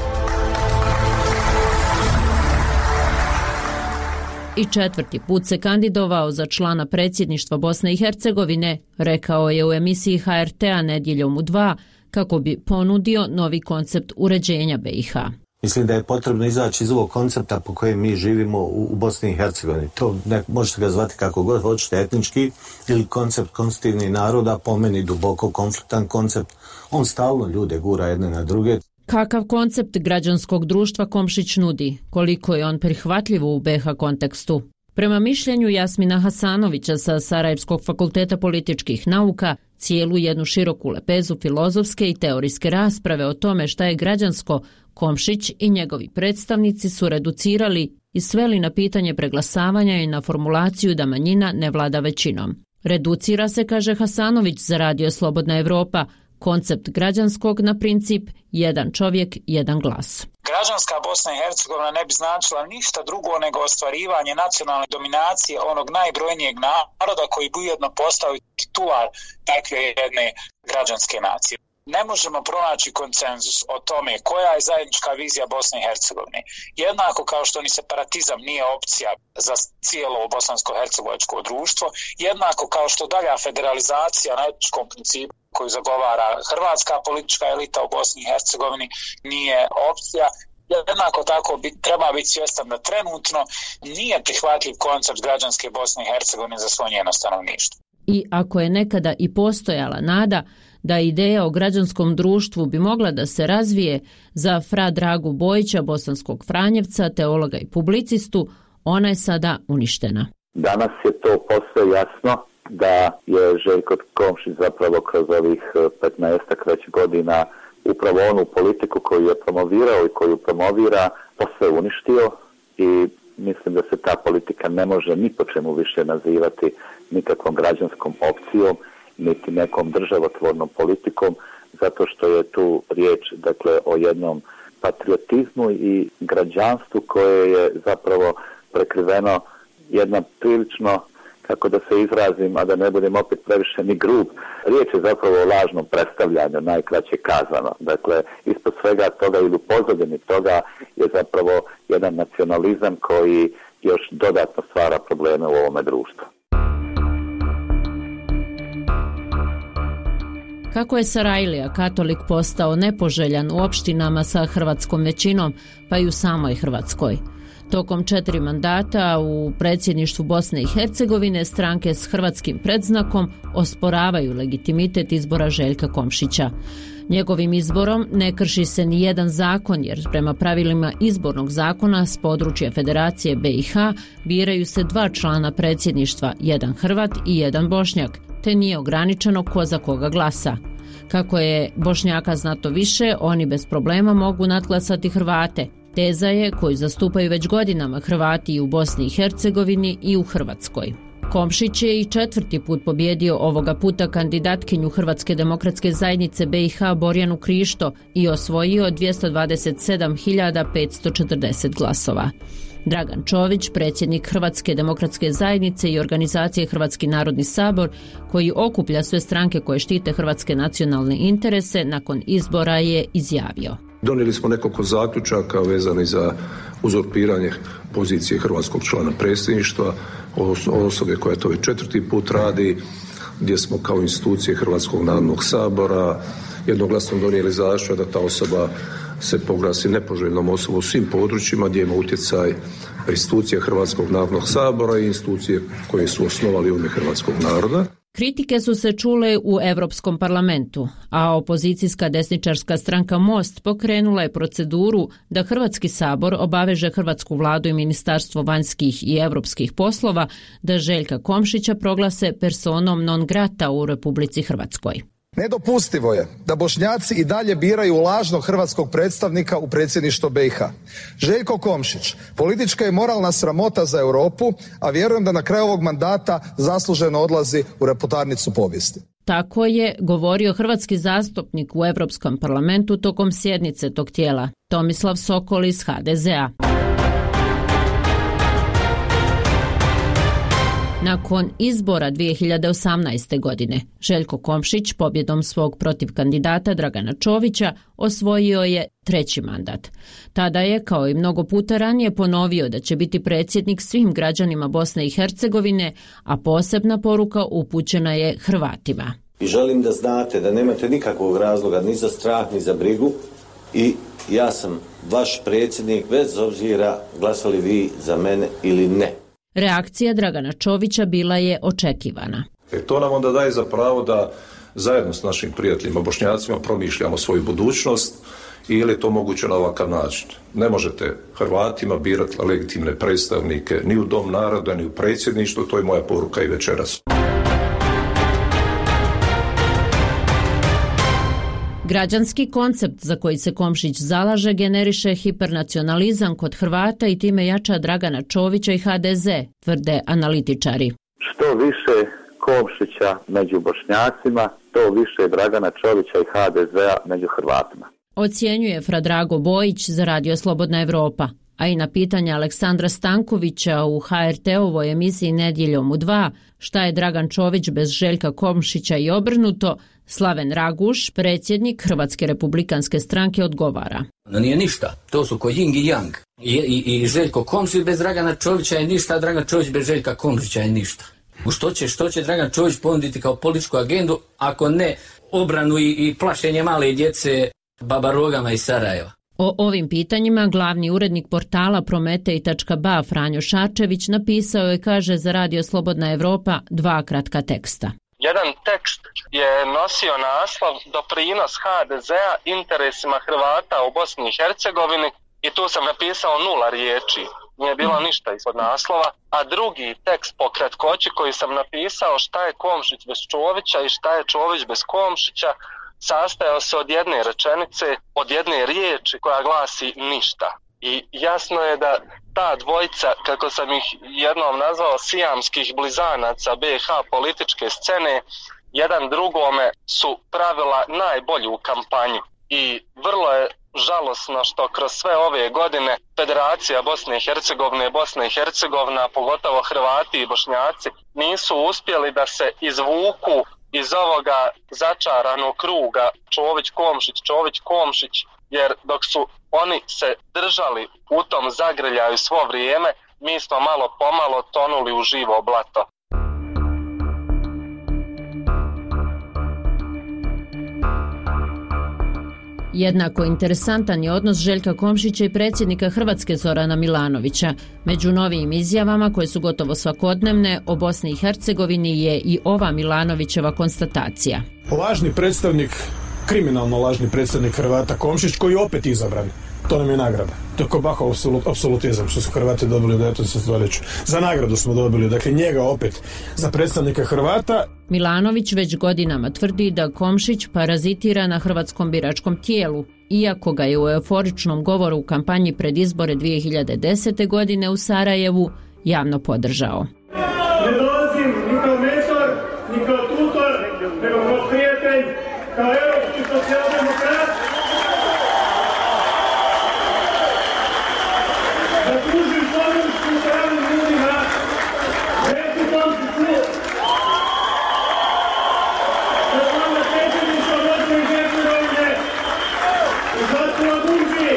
I četvrti put se kandidovao za člana predsjedništva Bosne i Hercegovine, rekao je u emisiji ha er te a Nedjeljom u dva, kako bi ponudio novi koncept uređenja be i ha. Mislim da je potrebno izaći iz ovog koncepta po kojem mi živimo u, u Bosni i Hercegovini. To ne, možete ga zvati kako god hoćete, etnički ili koncept konstitutivnih naroda, po meni duboko konfliktan koncept. On stalno ljude gura jedne na druge. Kakav koncept građanskog društva Komšić nudi? Koliko je on prihvatljiv u be ha kontekstu? Prema mišljenju Jasmina Hasanovića sa Sarajevskog fakulteta političkih nauka, cijelu jednu široku lepezu filozofske i teorijske rasprave o tome šta je građansko, Komšić i njegovi predstavnici su reducirali i sveli na pitanje preglasavanja i na formulaciju da manjina ne vlada većinom. Reducira se, kaže Hasanović za Radio Slobodna Evropa, koncept građanskog na princip jedan čovjek, jedan glas. Građanska Bosna i Hercegovina ne bi značila ništa drugo nego ostvarivanje nacionalne dominacije onog najbrojnijeg naroda koji bi ujedno postao titular takve jedne građanske nacije. Ne možemo pronaći konsenzus o tome koja je zajednička vizija Bosne i Hercegovine. Jednako kao što ni separatizam nije opcija za cijelo bosansko-hercegovačko društvo, jednako kao što dalja federalizacija na etničkom principu koju zagovara hrvatska politička elita u Bosni i Hercegovini nije opcija. Jednako tako bi, treba biti svjestan da trenutno nije prihvatljiv koncept građanske Bosne i Hercegovine za svo njeno stanovništvo. I ako je nekada i postojala nada da ideja o građanskom društvu bi mogla da se razvije za fra Dragu Bojića, bosanskog Franjevca, teologa i publicistu, ona je sada uništena. Danas je to posve jasno da je Željko Komšić zapravo kroz ovih petnaestak već godina upravo onu politiku koju je promovirao i koju promovira posve uništio i mislim da se ta politika ne može ni po čemu više nazivati nikakvom građanskom opcijom niti nekom državotvornom politikom, zato što je tu riječ dakle o jednom patriotizmu i građanstvu koje je zapravo prekriveno jedna prilično kako da se izrazim, a da ne budem opet previše ni grub, riječ je zapravo o lažnom predstavljanju, najkraće kazano. Dakle, ispod svega toga ili u pozadini toga je zapravo jedan nacionalizam koji još dodatno stvara probleme u ovome društvu. Kako je Sarajlija katolik postao nepoželjan u opštinama sa hrvatskom većinom, pa i u samoj Hrvatskoj? Tokom četiri mandata u predsjedništvu Bosne i Hercegovine stranke s hrvatskim predznakom osporavaju legitimitet izbora Željka Komšića. Njegovim izborom ne krši se ni jedan zakon, jer prema pravilima izbornog zakona s područja Federacije B i H biraju se dva člana predsjedništva, jedan Hrvat i jedan Bošnjak, te nije ograničeno ko za koga glasa. Kako je Bošnjaka znato više, oni bez problema mogu nadglasati Hrvate. Teza je koju zastupaju već godinama Hrvati i u Bosni i Hercegovini i u Hrvatskoj. Komšić je i četvrti put pobjedio ovoga puta kandidatkinju Hrvatske demokratske zajednice B i H Borjanu Krišto i osvojio dvjesto dvadeset sedam hiljada petsto četrdeset glasova. Dragan Čović, predsjednik Hrvatske demokratske zajednice i organizacije Hrvatski narodni sabor, koji okuplja sve stranke koje štite hrvatske nacionalne interese, nakon izbora je izjavio: Donijeli smo nekoliko zaključaka vezani za uzurpiranje pozicije hrvatskog člana predsjedništva, osobe koja to već četvrti put radi, gdje smo kao institucije Hrvatskog narodnog sabora jednoglasno donijeli zaključak da ta osoba se proglasi nepoželjnom osobom u svim područjima gdje ima utjecaj institucije Hrvatskog narodnog sabora i institucije koje su osnovali u ime hrvatskog naroda. Kritike su se čule u Europskom parlamentu, a opozicijska desničarska stranka Most pokrenula je proceduru da Hrvatski sabor obaveže hrvatsku vladu i Ministarstvo vanjskih i europskih poslova da Željka Komšića proglase personom non grata u Republici Hrvatskoj. Nedopustivo je da Bošnjaci i dalje biraju lažnog hrvatskog predstavnika u predsjedništvo B i H. Željko Komšić, politička i moralna sramota za Europu, a vjerujem da na kraju ovog mandata zasluženo odlazi u reportarnicu povijesti. Tako je govorio hrvatski zastupnik u Europskom parlamentu tokom sjednice tog tijela, Tomislav Sokol iz H D Z A. Nakon izbora dvije hiljade osamnaeste. godine, Željko Komšić pobjedom svog protiv kandidata Dragana Čovića osvojio je treći mandat. Tada je, kao i mnogo puta ranije, ponovio da će biti predsjednik svim građanima Bosne i Hercegovine, a posebna poruka upućena je Hrvatima. I želim da znate da nemate nikakvog razloga ni za strah, ni za brigu i ja sam vaš predsjednik bez obzira glasali vi za mene ili ne. Reakcija Dragana Čovića bila je očekivana. E to nam onda daje za pravo da zajedno s našim prijateljima Bošnjacima promišljamo svoju budućnost i je li to moguće na ovakav način. Ne možete Hrvatima birati legitimne predstavnike ni u Dom naroda, ni u predsjedništvu, to je moja poruka i večeras. Građanski koncept za koji se Komšić zalaže generiše hipernacionalizam kod Hrvata i time jača Dragana Čovića i H D Z, tvrde analitičari. Što više Komšića među Bošnjacima, to više Dragana Čovića i H D Z-a među Hrvatima. Ocjenjuje Fra Drago Bojić za Radio Slobodna Evropa, a i na pitanje Aleksandra Stankovića u H R T-ovoj emisiji Nedjeljom u dva, šta je Dragan Čović bez Željka Komšića i obrnuto, Slaven Raguš, predsjednik Hrvatske republikanske stranke, odgovara. No nije ništa, to su ko Ying i Yang. I, i, i Željko Komšić bez Dragana Čovića je ništa, a Dragan Čović bez Željka Komšića je ništa. U što će, što će Dragan Čović ponuditi kao političku agendu, ako ne obranu i, i plašenje male djece babarogama iz Sarajeva? O ovim pitanjima glavni urednik portala Prometej tačka ba Franjo Šarčević napisao je, kaže za Radio Slobodna Evropa, dva kratka teksta. Jedan tekst je nosio naslov Doprinos H D Z-a interesima Hrvata u Bosni i Hercegovini i tu sam napisao nula riječi, nije bilo ništa ispod naslova, a drugi tekst po kratkoći koji sam napisao šta je Komšić bez Čovića i šta je Čović bez Komšića, sastajao se od jedne rečenice, od jedne riječi koja glasi ništa. I jasno je da ta dvojica, kako sam ih jednom nazvao, sijamskih blizanaca B i H političke scene, jedan drugome su pravila najbolju kampanju. i vrlo je žalosno što kroz sve ove godine Federacija Bosne i Hercegovine, Bosna i Hercegovina, pogotovo Hrvati i Bošnjaci, nisu uspjeli da se izvuku iz ovoga začaranog kruga Čović-Komšić, Čović-Komšić, jer dok su oni se držali u tom zagrljaju svo vrijeme, mi smo malo pomalo tonuli u živo blato. Jednako interesantan je odnos Željka Komšića i predsjednika Hrvatske Zorana Milanovića. Među novijim izjavama, koje su gotovo svakodnevne, o Bosni i Hercegovini je i ova Milanovićeva konstatacija. Lažni predstavnik, kriminalno lažni predstavnik Hrvata Komšić, koji je opet izabran. To nam je nagrada. To je ko Bahov apsolutizam što su Hrvati dobili u devetnaestom stoljeću. Za nagradu smo dobili, dakle njega opet za predstavnika Hrvata. Milanović već godinama tvrdi da Komšić parazitira na hrvatskom biračkom tijelu, iako ga je u euforičnom govoru u kampanji pred izbore dvije hiljade desete. godine u Sarajevu javno podržao. Ne dolazim ni kao mentor, ni kao tutor, nego kao prijatelj, kao europski socijaldemokrat. Da pružim podršku pravim ljudima, Željku Komšiću, da člana predsjedništva Bosne i Hercegovine, i Zlatko Gumži,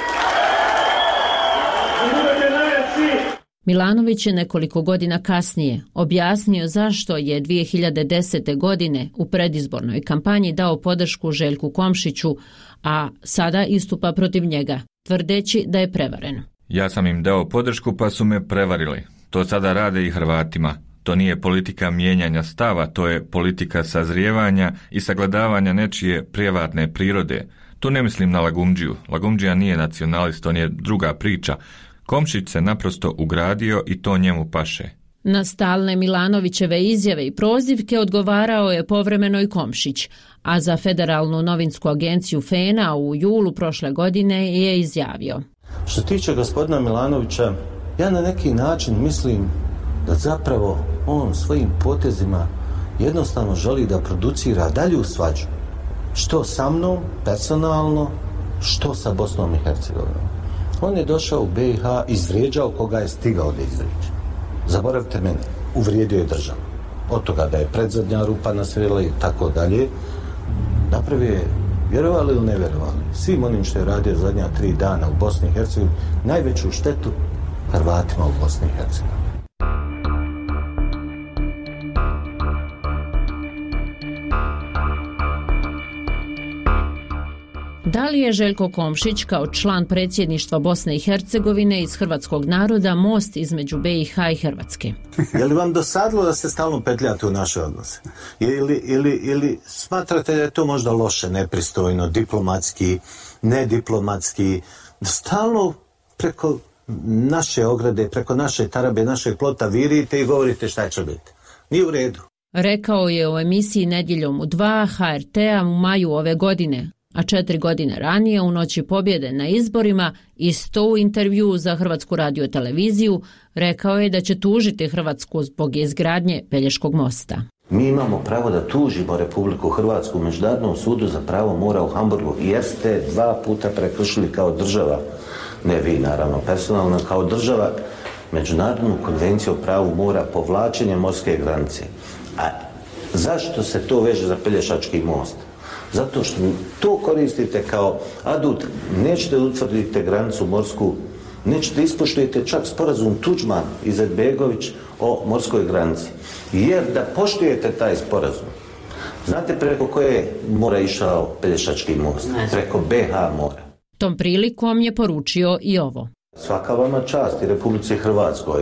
da budete najjači. Milanović je nekoliko godina kasnije objasnio zašto je dvije hiljade desete. godine u predizbornoj kampanji dao podršku Željku Komšiću, a sada istupa protiv njega, tvrdeći da je prevaren. Ja sam im dao podršku pa su me prevarili. To sada rade i Hrvatima. To nije politika mijenjanja stava, to je politika sazrijevanja i sagledavanja nečije prijevatne prirode. Tu ne mislim na Lagumdžiju. Lagumdžija nije nacionalist, on je druga priča. Komšić se naprosto ugradio i to njemu paše. Na stalne Milanovićeve izjave i prozivke odgovarao je povremeno i Komšić, a za Federalnu novinsku agenciju Fena u julu prošle godine je izjavio. Što se tiče gospodina Milanovića, ja na neki način mislim da zapravo on svojim potezima jednostavno želi da producira dalju svađu. Što sa mnom, personalno, što sa Bosnom i Hercegovinom. On je došao u be i ha, izvrijeđao koga je stigao da izvrijeđa. Zaboravite mene, uvrijedio je državu. Od toga da je predzadnja rupa nasrela i tako dalje. Napravio je, vjerovali ili ne vjerovali, svim onim što je radio zadnja tri dana u Bosni i Hercegovini, najveću štetu Hrvatima u Bosni i Hercegovini. Da li je Željko Komšić kao član predsjedništva Bosne i Hercegovine iz hrvatskog naroda most između be i ha i Hrvatske? Je li vam dosadilo da se stalno petljate u naše odnose? Ili, ili, ili smatrate da je to možda loše, nepristojno, diplomatski, nediplomatski, da stalno preko naše ograde, preko naše tarabe, našeg plota virite i govorite šta će biti? Nije u redu. Rekao je u emisiji Nedjeljom u dva ha er te-a u maju ove godine, a četiri godine ranije u noći pobjede na izborima isto u intervjuu za Hrvatsku radioteleviziju rekao je da će tužiti Hrvatsku zbog izgradnje Pelješkog mosta. Mi imamo pravo da tužimo Republiku Hrvatsku u Međunarodnom sudu za pravo mora u Hamburgu jer ste dva puta prekršili kao država, ne vi naravno personalno, kao država Međunarodnu konvenciju o pravu mora povlačenjem morske granice. A zašto se to veže za Pelješački most? Zato što to koristite kao adut, nećete utvrditi granicu morsku, nećete ispoštujete čak sporazum Tuđman i Izetbegović o morskoj granici. Jer da poštujete taj sporazum, znate preko koje mora išao Pelješački most? Preko be ha mora. Tom prilikom je poručio i ovo. Svaka vama čast i Republici Hrvatskoj,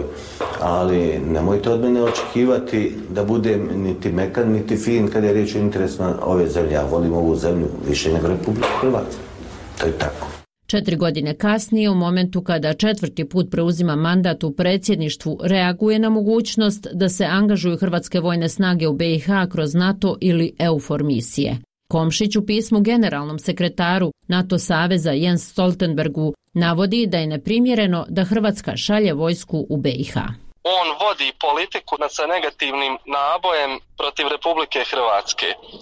ali nemojte od mene očekivati da budem niti mekan, niti fin kad je riječ o interesima ove zemlje. Ja volim ovu zemlju više nego Republiku Hrvatsku. To je tako. Četiri godine kasnije, u momentu kada četvrti put preuzima mandat u predsjedništvu, reaguje na mogućnost da se angažuju hrvatske vojne snage u be i ha kroz NATO ili EUFOR misije. Komšić u pismu generalnom sekretaru NATO saveza Jens Stoltenbergu navodi da je neprimjereno da Hrvatska šalje vojsku u be i ha. On vodi politiku sa negativnim nabojem protiv Republike Hrvatske. I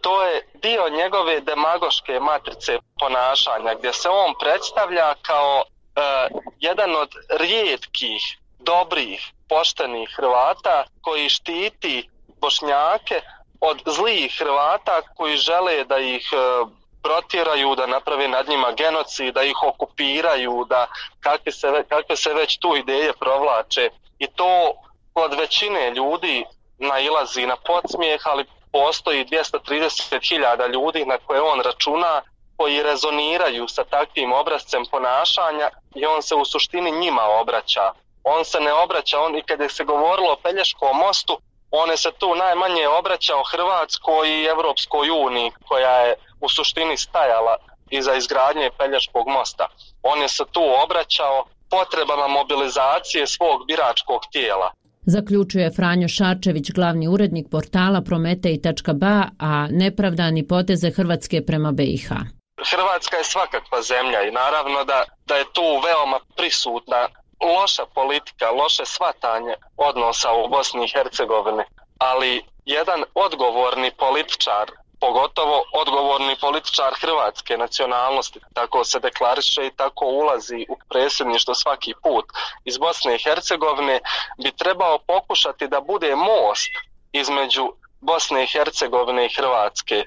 to je dio njegove demagoške matrice ponašanja, gdje se on predstavlja kao e, jedan od rijetkih, dobrih, poštenih Hrvata koji štiti Bošnjake od zlih Hrvata koji žele da ih e, protjeraju, da naprave nad njima genocid, da ih okupiraju, da kakve se, kakve se već tu ideje provlače. I to kod većine ljudi nailazi na podsmijeh, ali postoji dvjesto trideset hiljada ljudi na koje on računa, koji rezoniraju sa takvim obrazcem ponašanja i on se u suštini njima obraća. On se ne obraća, on, i kada se govorilo o Pelješkom mostu, on se tu najmanje obraćao Hrvatskoj i Evropskoj uniji, koja je u suštini stajala iza izgradnje Pelješkog mosta. On je se tu obraćao potrebama mobilizacije svog biračkog tijela. Zaključuje Franjo Šarčević, glavni urednik portala Prometej tačka ba, a nepravdani poteze Hrvatske prema be i ha. Hrvatska je svakakva zemlja i naravno da, da je tu veoma prisutna loša politika, loše shvatanje odnosa u Bosni i Hercegovini, ali jedan odgovorni političar, pogotovo odgovorni političar hrvatske nacionalnosti, tako se deklariše i tako ulazi u predsjedništvo svaki put iz Bosne i Hercegovine, bi trebao pokušati da bude most između Bosne i Hercegovine i Hrvatske.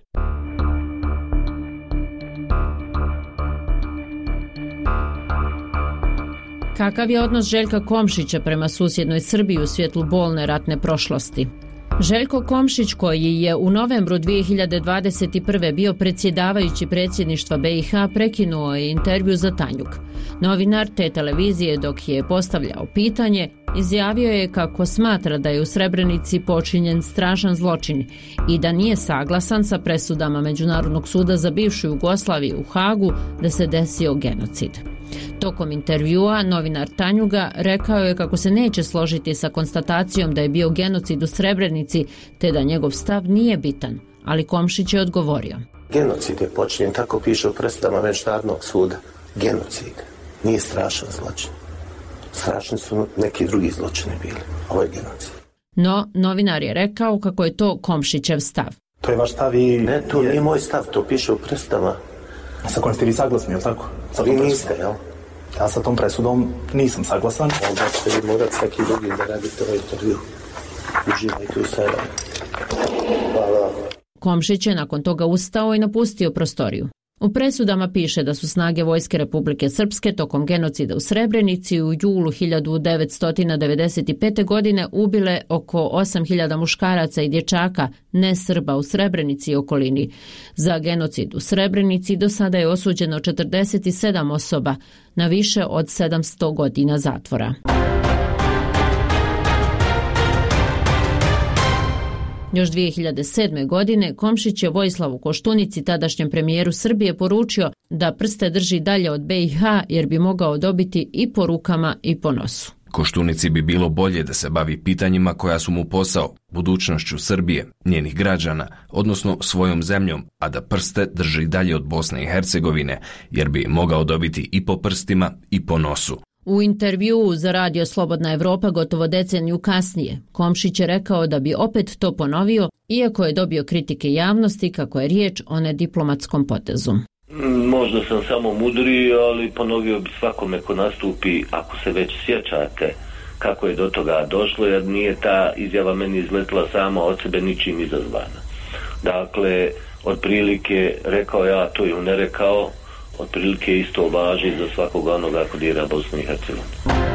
Kakav je odnos Željka Komšića prema susjednoj Srbiji u svjetlu bolne ratne prošlosti? Željko Komšić, koji je u novembru dvije hiljade dvadeset prve bio predsjedavajući predsjedništva be i ha, prekinuo je intervju za Tanjug. Novinar te televizije, dok je postavljao pitanje, izjavio je kako smatra da je u Srebrenici počinjen strašan zločin i da nije saglasan sa presudama Međunarodnog suda za bivšu Jugoslaviju u Hagu da se desio genocid. Tokom intervjua novinar Tanjuga rekao je kako se neće složiti sa konstatacijom da je bio genocid u Srebrenici, te da njegov stav nije bitan, ali Komšić je odgovorio. Genocid je počinjen, tako piše u presudama Međunarodnog suda. Genocid nije strašan zločin. Strašni su neki drugi zločini bili. Ovo je genocid. No, novinar je rekao kako je to Komšićev stav. To je vaš stav i... Ne, to nije moj stav, to piše u presudama. Sa kojim ste vi saglasni, je li tako? Sa vi niste, jel? Ja sa tom presudom nisam saglasan. Onda ćete vi morati svaki drugi da radite ovaj intervju. Uživajte u sada. Hvala. Komšić je nakon toga ustao i napustio prostoriju. U presudama piše da su snage Vojske Republike Srpske tokom genocida u Srebrenici u julu hiljadu devetsto devedeset pete. godine ubile oko osam hiljada muškaraca i dječaka ne Srba u Srebrenici i okolini. Za genocid u Srebrenici do sada je osuđeno četrdeset sedam osoba na više od sedamsto godina zatvora. Još dvije hiljade sedme. godine Komšić je Vojislavu Koštunici, tadašnjem premijeru Srbije, poručio da prste drži dalje od be i ha jer bi mogao dobiti i po rukama i po nosu. Koštunici bi bilo bolje da se bavi pitanjima koja su mu posao, budućnošću Srbije, njenih građana, odnosno svojom zemljom, a da prste drži dalje od Bosne i Hercegovine jer bi mogao dobiti i po prstima i po nosu. U intervjuu za Radio Slobodna Evropa gotovo deceniju kasnije, Komšić je rekao da bi opet to ponovio, iako je dobio kritike javnosti kako je riječ o nediplomatskom potezu. Možda sam samo mudri, ali ponovio bi svakome ko nastupi, ako se već sjećate kako je do toga došlo, jer nije ta izjava meni izletila sama od sebe ničim izazvana. Dakle, otprilike rekao ja to ju ne rekao, otprilike isto važi za svakog onoga ko dira Bosnu i Hercegovinu.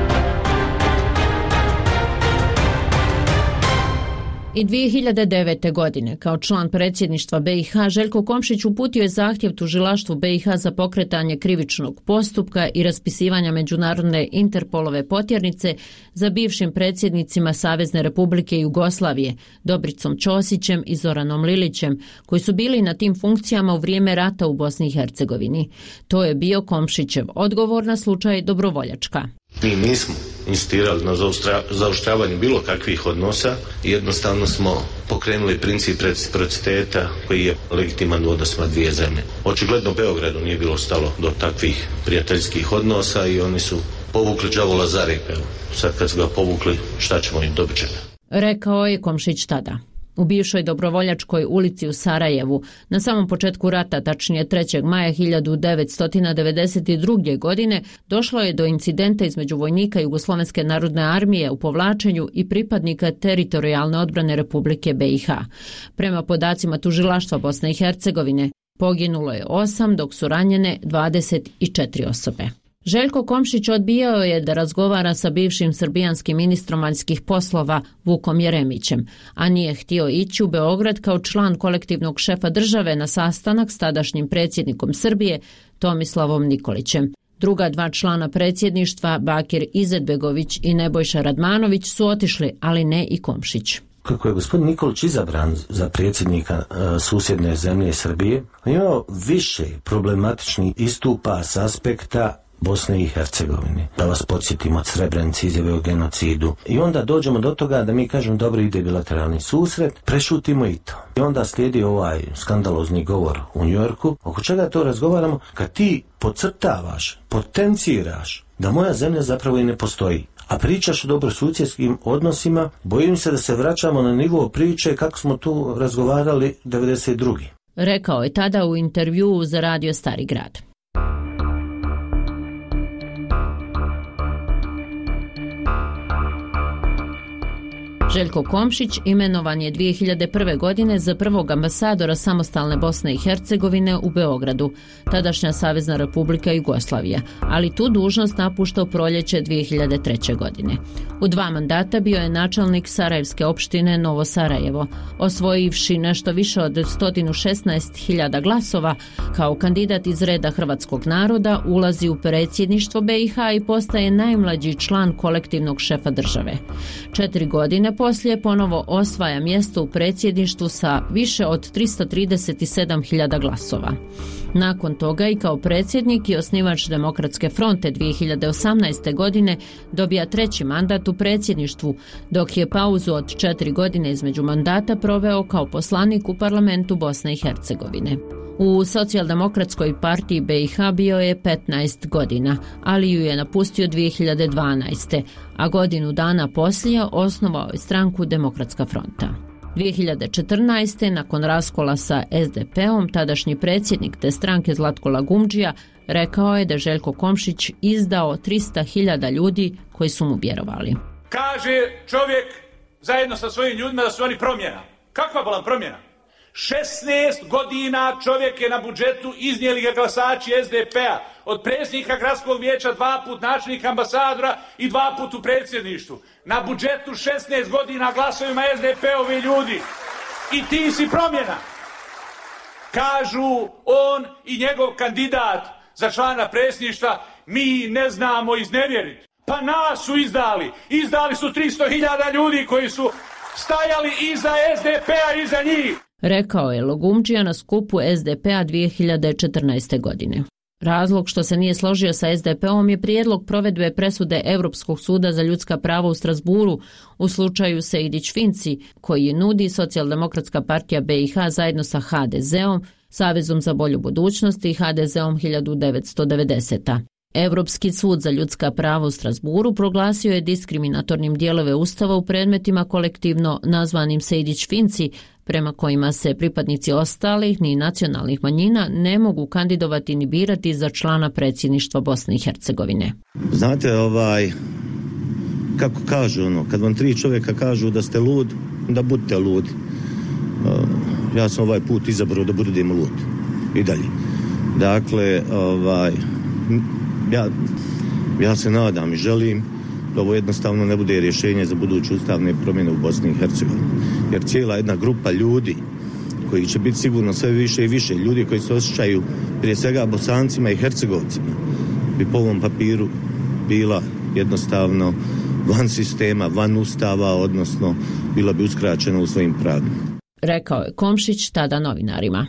I dvije hiljade devete. godine, kao član predsjedništva be i ha, Željko Komšić uputio je zahtjev tužilaštvu be i ha za pokretanje krivičnog postupka i raspisivanja međunarodne Interpolove potjernice za bivšim predsjednicima Savezne Republike Jugoslavije, Dobricom Ćosićem i Zoranom Lilićem, koji su bili na tim funkcijama u vrijeme rata u Bosni i Hercegovini. To je bio Komšićev odgovor na slučaj Dobrovoljačka. Mi nismo insistirali na zaoštravanje bilo kakvih odnosa i jednostavno smo pokrenuli princip reciprociteta koji je legitiman u odnosima dvije zemlje. Očigledno Beogradu nije bilo stalo do takvih prijateljskih odnosa i oni su povukli đavola za rep. Sad kad su ga povukli, šta ćemo im, dobit ćemo. Rekao je Komšić tada. U bivšoj Dobrovoljačkoj ulici u Sarajevu, na samom početku rata, tačnije trećeg maja hiljadu devetsto devedeset druge. godine, došlo je do incidenta između vojnika Jugoslovenske narodne armije u povlačenju i pripadnika teritorijalne odbrane Republike B i H. Prema podacima tužilaštva Bosne i Hercegovine, poginulo je osam, dok su ranjene dvadeset četiri osobe. Željko Komšić odbijao je da razgovara sa bivšim srbijanskim ministrom vanjskih poslova Vukom Jeremićem, a nije htio ići u Beograd kao član kolektivnog šefa države na sastanak s tadašnjim predsjednikom Srbije Tomislavom Nikolićem. Druga dva člana predsjedništva, Bakir Izetbegović i Nebojša Radmanović, su otišli, ali ne i Komšić. Kako je gospodin Nikolić izabran za predsjednika uh, susjedne zemlje Srbije, on je imao više problematičnih istupa s aspekta Bosne i Hercegovine. Da vas podsjetimo od Srebrenice, izjave o genocidu. I onda dođemo do toga da mi kažemo dobro, ide bilateralni susret, prešutimo i to. I onda slijedi ovaj skandalozni govor u Njujorku. Oko čega to razgovaramo? Kad ti podcrtavaš, potenciraš da moja zemlja zapravo i ne postoji, a pričaš o dobrosusjedskim odnosima, bojim se da se vraćamo na nivo priče kako smo tu razgovarali devedeset druge. Rekao je tada u intervjuu za radio Stari grad. Željko Komšić imenovan je dvije hiljade prve. godine za prvog ambasadora samostalne Bosne i Hercegovine u Beogradu, tadašnja Savezna Republika Jugoslavija, ali tu dužnost napušta u proljeće dvije hiljade treće. godine. U dva mandata bio je načelnik Sarajevske opštine Novo Sarajevo, osvojivši nešto više od sto šesnaest hiljada glasova. Kao kandidat iz reda hrvatskog naroda ulazi u predsjedništvo B i H i postaje najmlađi član kolektivnog šefa države. Četiri godine poslije ponovo osvaja mjesto u predsjedništvu sa više od tristo trideset sedam hiljada glasova. Nakon toga i kao predsjednik i osnivač Demokratske fronte dvije hiljade osamnaeste. godine dobija treći mandat u predsjedništvu, dok je pauzu od četiri godine između mandata proveo kao poslanik u parlamentu Bosne i Hercegovine. U Socijaldemokratskoj partiji B i H bio je petnaest godina, ali ju je napustio dvije hiljade dvanaeste. a godinu dana poslije osnovao je stranku Demokratska fronta. dvije hiljade četrnaeste. nakon raskola sa S D P-om, tadašnji predsjednik te stranke Zlatko Lagumdžija rekao je da Željko Komšić izdao tristo hiljada ljudi koji su mu vjerovali. Kaže čovjek zajedno sa svojim ljudima da su oni promjena. Kakva bila promjena? šesnaest godina čovjek je na budžetu, iznijeli ga glasači S D P-a, od predsjednika gradskog vijeća, dva put načelnika ambasadora i dva put u predsjedništvu. Na budžetu šesnaest godina glasovima S D P-ovi ljudi. I ti si promjena. Kažu on i njegov kandidat za člana predsjedništva, mi ne znamo iznevjeriti. Pa nas su izdali. Izdali su tristo hiljada ljudi koji su stajali iza S D P-a i iza njih. Rekao je Lagumdžija na skupu S D P-a dvije hiljade četrnaeste. godine. Razlog što se nije složio sa S D P-om je prijedlog provedbe presude Europskog suda za ljudska prava u Strasburu u slučaju Sejdić-Finci, koji nudi Socijaldemokratska partija B i H zajedno sa H D Z-om, Savezom za bolju budućnost i H D Z-om hiljadu devetsto devedesete. Europski sud za ljudska prava u Strasburu proglasio je diskriminatornim dijelove Ustava u predmetima kolektivno nazvanim Sejdić-Finci, prema kojima se pripadnici ostalih ni nacionalnih manjina ne mogu kandidovati ni birati za člana predsjedništva Bosne i Hercegovine. Znate, ovaj, kako kažu ono, kad vam tri čovjeka kažu da ste lud, da budete ludi. Uh, ja sam ovaj put izabrao da budem lud. I dalje. Dakle, ovaj, ja, ja se nadam i želim da ovo jednostavno ne bude rješenje za buduće ustavne promjene u Bosni i Hercegovini. Jer cijela jedna grupa ljudi koji će biti sigurno sve više i više, ljudi koji se osjećaju prije svega Bosancima i Hercegovcima, bi po ovom papiru bila jednostavno van sistema, van ustava, odnosno bila bi uskraćena u svojim pravima. Rekao je Komšić tada novinarima.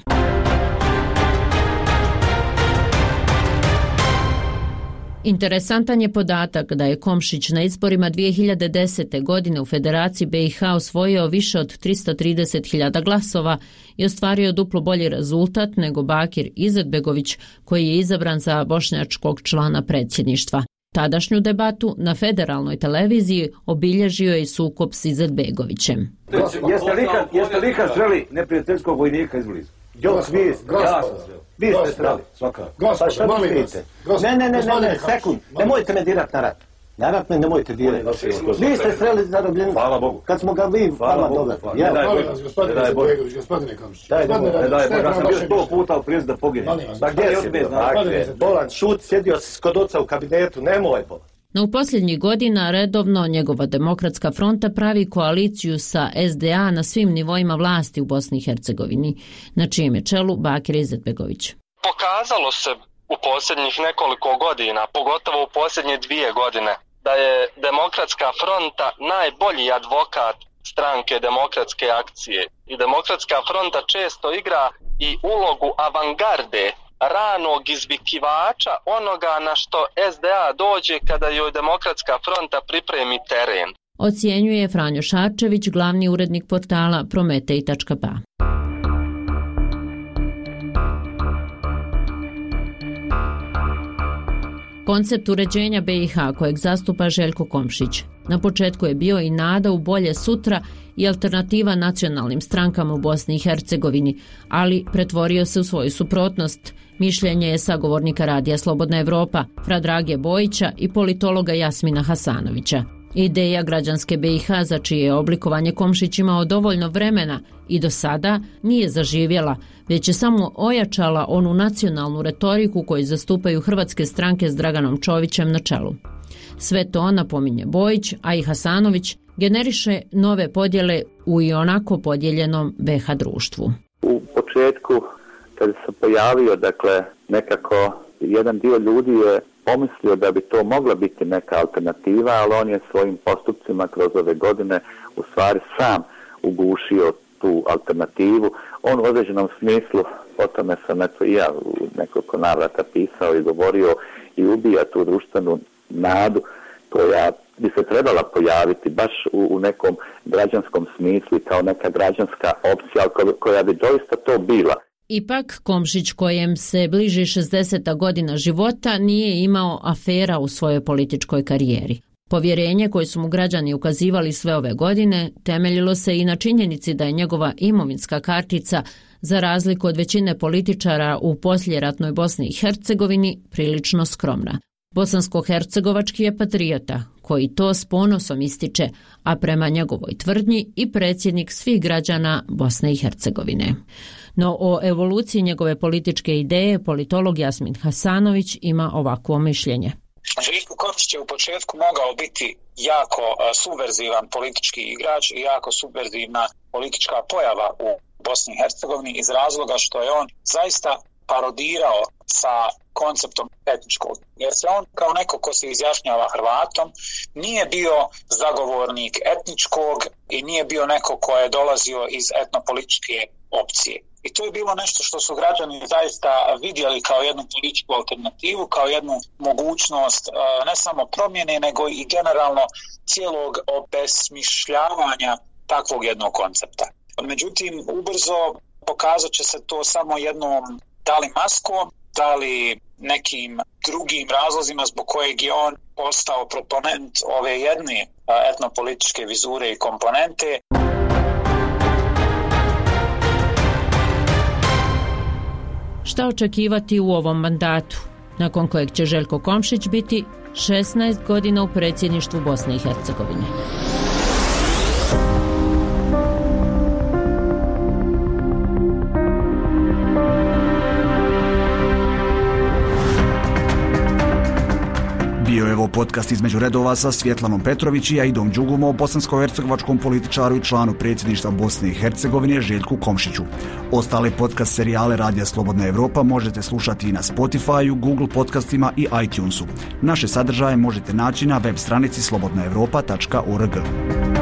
Interesantan je podatak da je Komšić na izborima dvije hiljade desete. godine u Federaciji B i H osvojio više od tristo trideset hiljada glasova i ostvario duplo bolji rezultat nego Bakir Izetbegović, koji je izabran za bošnjačkog člana predsjedništva. Tadašnju debatu na federalnoj televiziji obilježio je i sukob s Izetbegovićem. Jeste li ikad, jeste li ikad sreli neprijateljskog vojnika izblizu? Jo, vi, ja sam sreli. Vi ste sreli, svakako. Pa šta mislite? Ne, ne, ne, ne, ne, sekund, nemojte me dirat na rat. Na rat me nemojte dirat. Vi ste sreli zarobljenicu. Hvala Bogu. Kad smo ga vi vama dole. Ne daj Bogu, gospodine Izetbegović, gospodine Komšić. Ne daj Bogu, ja sam bio sto puta u prijezu da poginem. Pa gdje si bez znake? Bolan, šut, sjedio si kod oca u kabinetu, nemoj Bolan. No u posljednjih godina redovno njegova demokratska fronta pravi koaliciju sa es de a na svim nivoima vlasti u Bosni i Hercegovini, na čijem je čelu Bakir Izetbegović. Pokazalo se u posljednjih nekoliko godina, pogotovo u posljednje dvije godine, da je demokratska fronta najbolji advokat stranke demokratske akcije. I demokratska fronta često igra i ulogu avangarde, ranog izvikivača onoga na što es de a dođe kada joj demokratska fronta pripremi teren. Ocjenjuje Franjo Šarčević, glavni urednik portala prometej tačka ba. Koncept uređenja be i ha kojeg zastupa Željko Komšić na početku je bio i nada u bolje sutra i alternativa nacionalnim strankama u Bosni i Hercegovini, ali pretvorio se u svoju suprotnost. Mišljenje je sagovornika radija Slobodna Evropa, Fra Drage Bojića i politologa Jasmina Hasanovića. Ideja građanske be i ha za čije je oblikovanje Komšić imao dovoljno vremena i do sada nije zaživjela, već je samo ojačala onu nacionalnu retoriku koju zastupaju hrvatske stranke s Draganom Čovićem na čelu. Sve to, napominje Bojić, a i Hasanović, generiše nove podjele u i onako podijeljenom be ha društvu. U početku, kada se pojavio, dakle, nekako jedan dio ljudi je pomislio da bi to mogla biti neka alternativa, ali on je svojim postupcima kroz ove godine u stvari sam ugušio tu alternativu. On u određenom smislu, o tome sam eto i ja u nekoliko navrata pisao i govorio, i ubija tu društvenu nadu koja bi se trebala pojaviti baš u, u nekom građanskom smislu i kao neka građanska opcija koja bi doista to bila. Ipak, Komšić, kojem se bliži šezdeseta godina života, nije imao afera u svojoj političkoj karijeri. Povjerenje koje su mu građani ukazivali sve ove godine temeljilo se i na činjenici da je njegova imovinska kartica, za razliku od većine političara u posljeratnoj Bosni i Hercegovini, prilično skromna. Bosansko-hercegovački je patriota, koji to s ponosom ističe, a prema njegovoj tvrdnji i predsjednik svih građana Bosne i Hercegovine. No o evoluciji njegove političke ideje politolog Jasmin Hasanović ima ovakvo mišljenje. Željko Komšić je u početku mogao biti jako subverzivan politički igrač i jako subverzivna politička pojava u Bosni i Hercegovini iz razloga što je on zaista parodirao sa konceptom etničkog. Jer se on kao neko ko se izjašnjava Hrvatom nije bio zagovornik etničkog i nije bio neko ko je dolazio iz etnopolitičke opcije. I to je bilo nešto što su građani zaista vidjeli kao jednu političku alternativu, kao jednu mogućnost ne samo promjene, nego i generalno cijelog obesmišljavanja takvog jednog koncepta. Međutim, ubrzo pokazat će se to samo jednom, da li maskom, da li nekim drugim razlozima zbog kojeg je on postao proponent ove jedne etnopolitičke vizure i komponente. Šta očekivati u ovom mandatu, nakon kojeg će Željko Komšić biti šesnaest godina u predsjedništvu Bosne i Hercegovine? Bio je ovo podcast između redova sa Svjetlanom Petrović i Aidom Đugom o bosansko-hercegovačkom političaru i članu predsjedništva Bosne i Hercegovine Željku Komšiću. Ostale podcast serijale Radija Slobodna Evropa možete slušati i na Spotify-u, Google podcastima i iTunesu. Naše sadržaje možete naći na web stranici slobodna evropa tačka org.